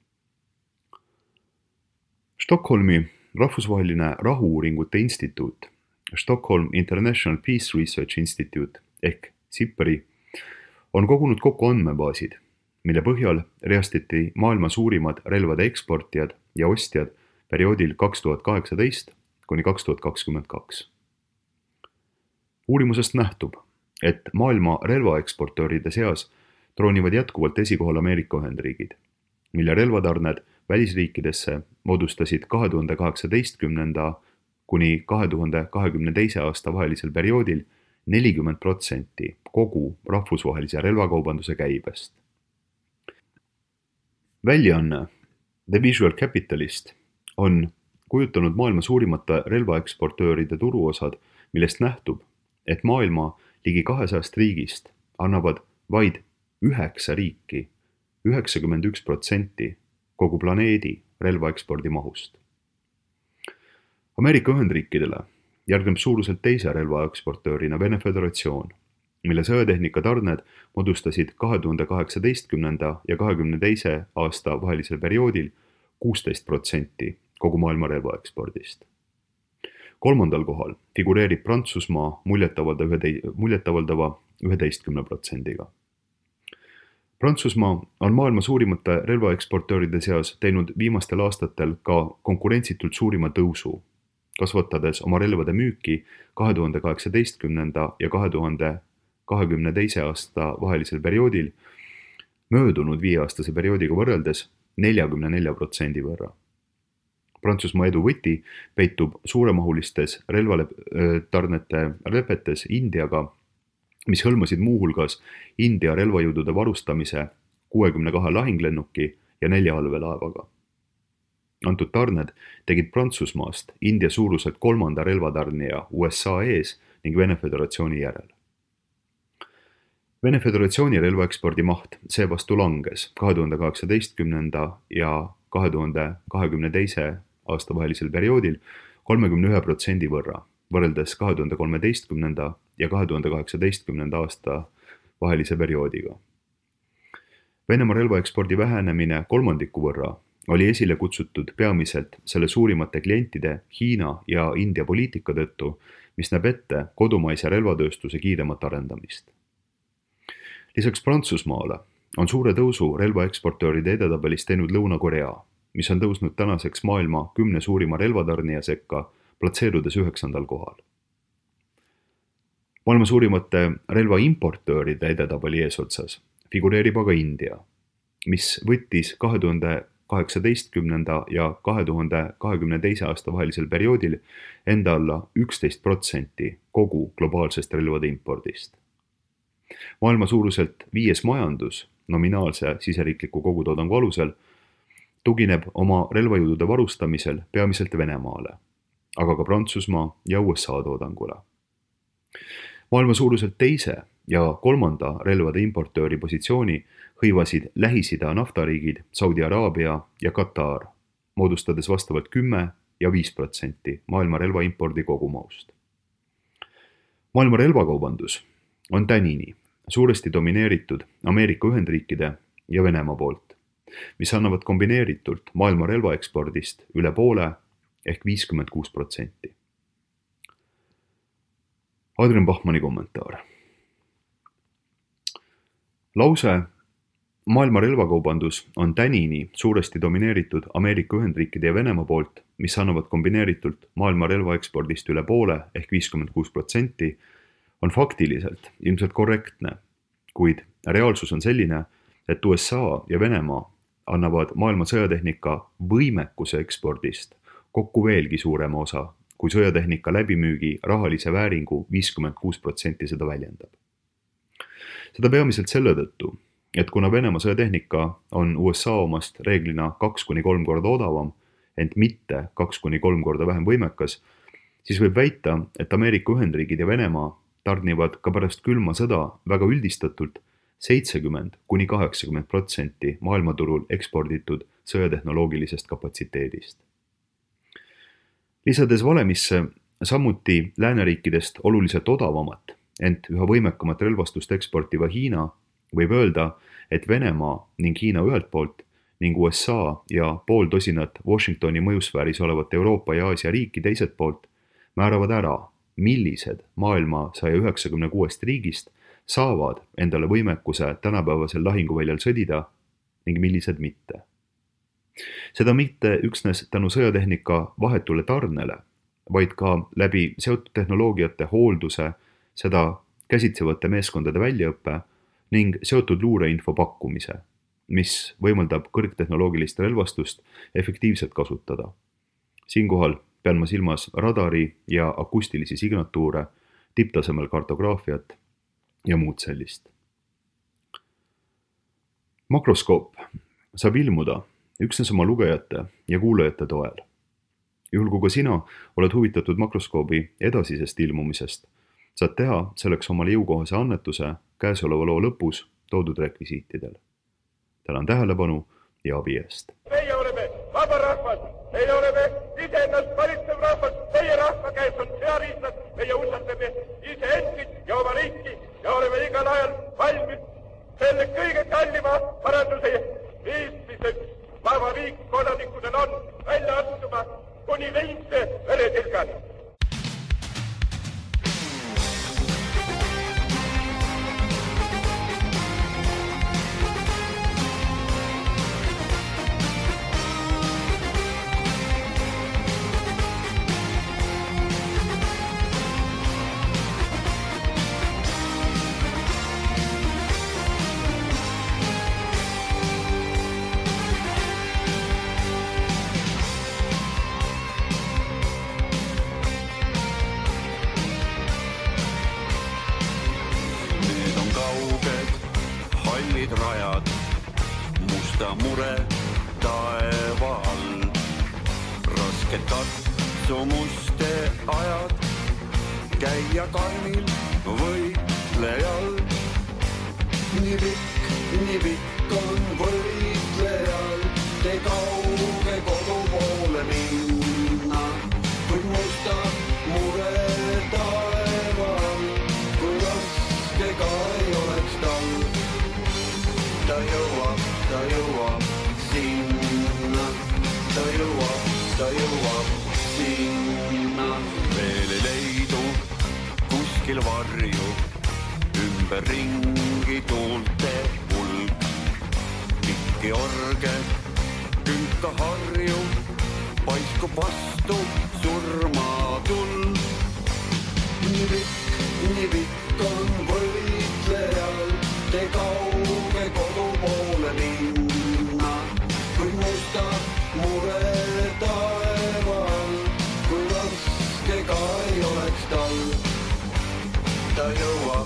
Stockholmi rahvusvaheline rahu-uuringute instituut, Stockholm International Peace Research Institute ehk SIPRI, on kogunud kokku andmebaasid, mille põhjal reastati maailma suurimad relvade eksportijad ja ostjad perioodil 2018 kuni 2022. Uurimusest nähtub, et maailma relvaeksportööride seas troonivad jätkuvalt esikohal Ameerika Ühendriigid, mille relvatarned välisriikidesse moodustasid 2018 kuni 2022 aasta vahelisel perioodil 40% kogu rahvusvahelise relvakaubanduse käibest. Väljaanne The Visual Capitalist on kujutanud maailma suurimate relvaeksportööride turuosad, millest nähtub, et maailma ligi 200 riigist annavad vaid 9 riiki 91% kogu planeedi relvaekspordi mahust. Ameerika Ühendriikidele järgneb suuruselt teise relvaeksportöörina Vene Föderatsioon, mille sõjatehnika tarned moodustasid 2018 ja 2022 aasta vahelisel perioodil 16% kogu maailma relvaekspordist. Kolmandal kohal figureerib Prantsusmaa muljetavaldava 11%. Prantsusmaa on maailma suurimate relvaeksportööride seas teinud viimastel aastatel ka konkurentsitult suurima tõusu, kasvatades oma relvade müüki 2018 ja 2022 aasta vahelisel perioodil möödunud 5-aastase perioodiga võrreldes 44% võrra. Prantsusmaa edu võti peitub suuremahulistes relvatarnete lepetes Indiaga, mis hõlmasid muuhulgas India relvajõudude varustamise 62 lahinglennuki ja 4 allveelaevaga. Antud tarned tegid Prantsusmaast India suuruselt 3. relvatarnija USA ees ning Vene Föderatsiooni järel. Vene Föderatsiooni relvaekspordi maht seevastu langes 2018 ja 2022 aasta vahelisel perioodil 31% võrra, võrreldes 2013 ja 2018 aasta vahelise perioodiga. Venemaa relvaekspordi vähenemine kolmandiku võrra oli esile kutsutud peamiselt selle suurimate klientide Hiina ja India poliitika tõttu, mis näeb ette kodumaise relvatööstuse kiiremat arendamist. Lisaks Prantsusmaale on suure tõusu relvaeksportööride edetabelis teinud Lõuna-Korea, mis on tõusnud tänaseks maailma 10 suurima relvatarnija sekka, platseerudes 9. kohal. Maailma suurimate relvaimportööride edetabeli eesotsas figureerib aga India, mis võttis 2018. ja 2022. aasta vahelisel perioodil enda alla 11% kogu globaalsest relvade impordist. Maailma suuruselt 5. majandus nominaalse siseriikliku kogutoodangu alusel tugineb oma relvajõudude varustamisel peamiselt Venemaale, aga ka Prantsusmaa ja USA toodangule. Maailma suuruselt 2. ja 3. relvade importööri positsiooni hõivasid Lähis-Ida naftariigid Saudi Araabia ja Katar, moodustades vastavalt 10% ja 5% maailma relvaimpordi kogumahust. Maailma relvakaubandus on tänini suuresti domineeritud Ameerika Ühendriikide ja Venemaa poolt, mis annavad kombineeritult maailma relvaekspordist üle poole ehk 56%. Adrian Bachmanni kommentaar. Lause maailma relvakaubandus on tänini suuresti domineeritud Ameerika Ühendriikide ja Venemaa poolt, mis annavad kombineeritult maailma relvaekspordist üle poole ehk 56%, on faktiliselt ilmselt korrektne, kuid reaalsus on selline, et USA ja Venemaa annavad maailma sõjatehnika võimekuse ekspordist kokku veelgi suurema osa, kui sõjatehnika läbimüügi rahalise vääringu 56% seda väljendab. Seda peamiselt selle tõttu, et kuna Venemaa sõjatehnika on USA omast reeglina 2-3 korda odavam, ent mitte 2-3 korda vähem võimekas, siis võib väita, et Ameerika Ühendriigid ja Venemaa tarnivad ka pärast külma sõda väga üldistatult 70-80% maailmaturul eksporditud sõjatehnoloogilisest kapatsiteedist. Lisades valemisse samuti lääneriikidest oluliselt odavamat, ent üha võimekamat relvastust eksportiva Hiina, võib öelda, et Venemaa ning Hiina ühelt poolt ning USA ja pool tosinat Washingtoni mõjusfääris olevat Euroopa ja Aasia riiki teiselt poolt määravad ära, millised maailma 196 riigist saavad endale võimekuse tänapäevasel lahinguväljal sõdida ning millised mitte. Seda mitte üksnes tänu sõjatehnika vahetule tarnele, vaid ka läbi seotud tehnoloogiate hoolduse, seda käsitsevate meeskondade väljaõppe ning seotud luureinfo pakkumise, mis võimaldab kõrgtehnoloogilist relvastust efektiivselt kasutada. Siinkohal pean ma silmas radari ja akustilisi signatuure, tipptasemel kartograafiat ja muud sellist. Makroskoop saab ilmuda üksnes oma lugejate ja kuulajate toel. Juhul kui ka sina oled huvitatud makroskoobi edasisest ilmumisest, saad teha selleks omale jõukohase annetuse käesoleva loo lõpus toodud rekvisiitidel. Tänan tähelepanu ja abi eest. Meie oleme vaba rahvas, meie oleme iseennast valitsev rahvas, meie rahva käes on seariistad, meie usaldame iseendid ja oma riiki ja oleme igal ajal valmis selle kõige kallima paranduse eestmiseks vaba riik kodanikudel on välja astuma kuni viimse veretilgani. Rajad musta mure taeva all, rasked katsumuste ajad, käia karmil võitlejal. Nii pikk on võitlejal, te kauge kodu poole minna, kuid musta mure taeval, kui raske ka ei oleks tal. Ta jõuab sinna. sinna veel ei leidu kuskil varju, ümberringi tuulte hulk. Pikki orge, künka harju, paiskub vastu surmatuld. Nii pikk on võitlejal te kauge kodu poole minna, kui musta mure taeval, kui raske ka ei oleks tal. Ta jõuab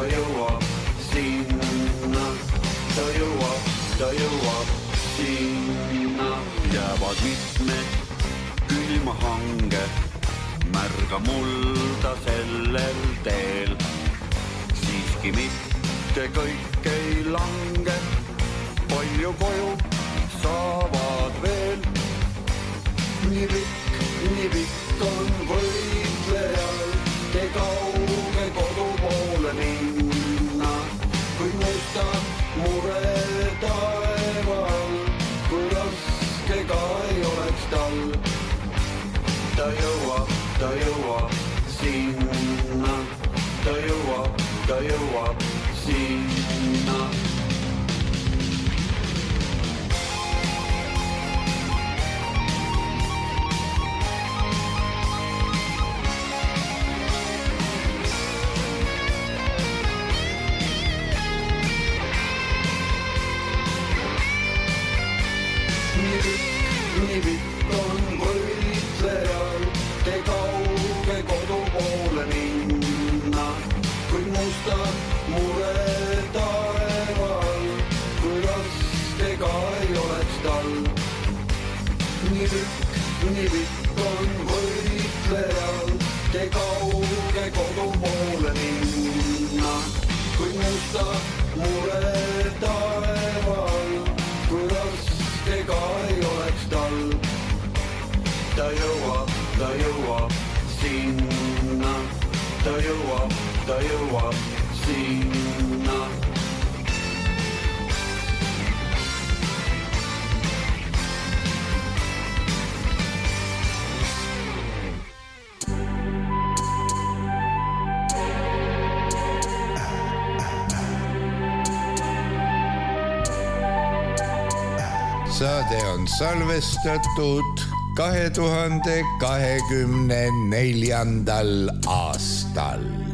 sinna, ta jõuab sinna. Jäävad mitmed külmahange, märga mulda sellel teel. Siiski mitte kõik ei lange, palju koju saavad veel. Nii pikk on võitlejal te kauge kodu poole minna, kui musta mure taeval, kui raske ka ei oleks tal. Ta jõuab sinna, ta jõuab sinna. Nii pikk on võitlejal te kauge kodu poole minna, kui musta mure taeval, kui raske ka ei oleks tal. Nii pikk on võitlejal te kauge kodu poole minna, kui musta mure taeval, kui raske ka ei oleks tal. Ta jõuab sinna, ta jõuab sinna. Saade on salvestatud 2024. aastal.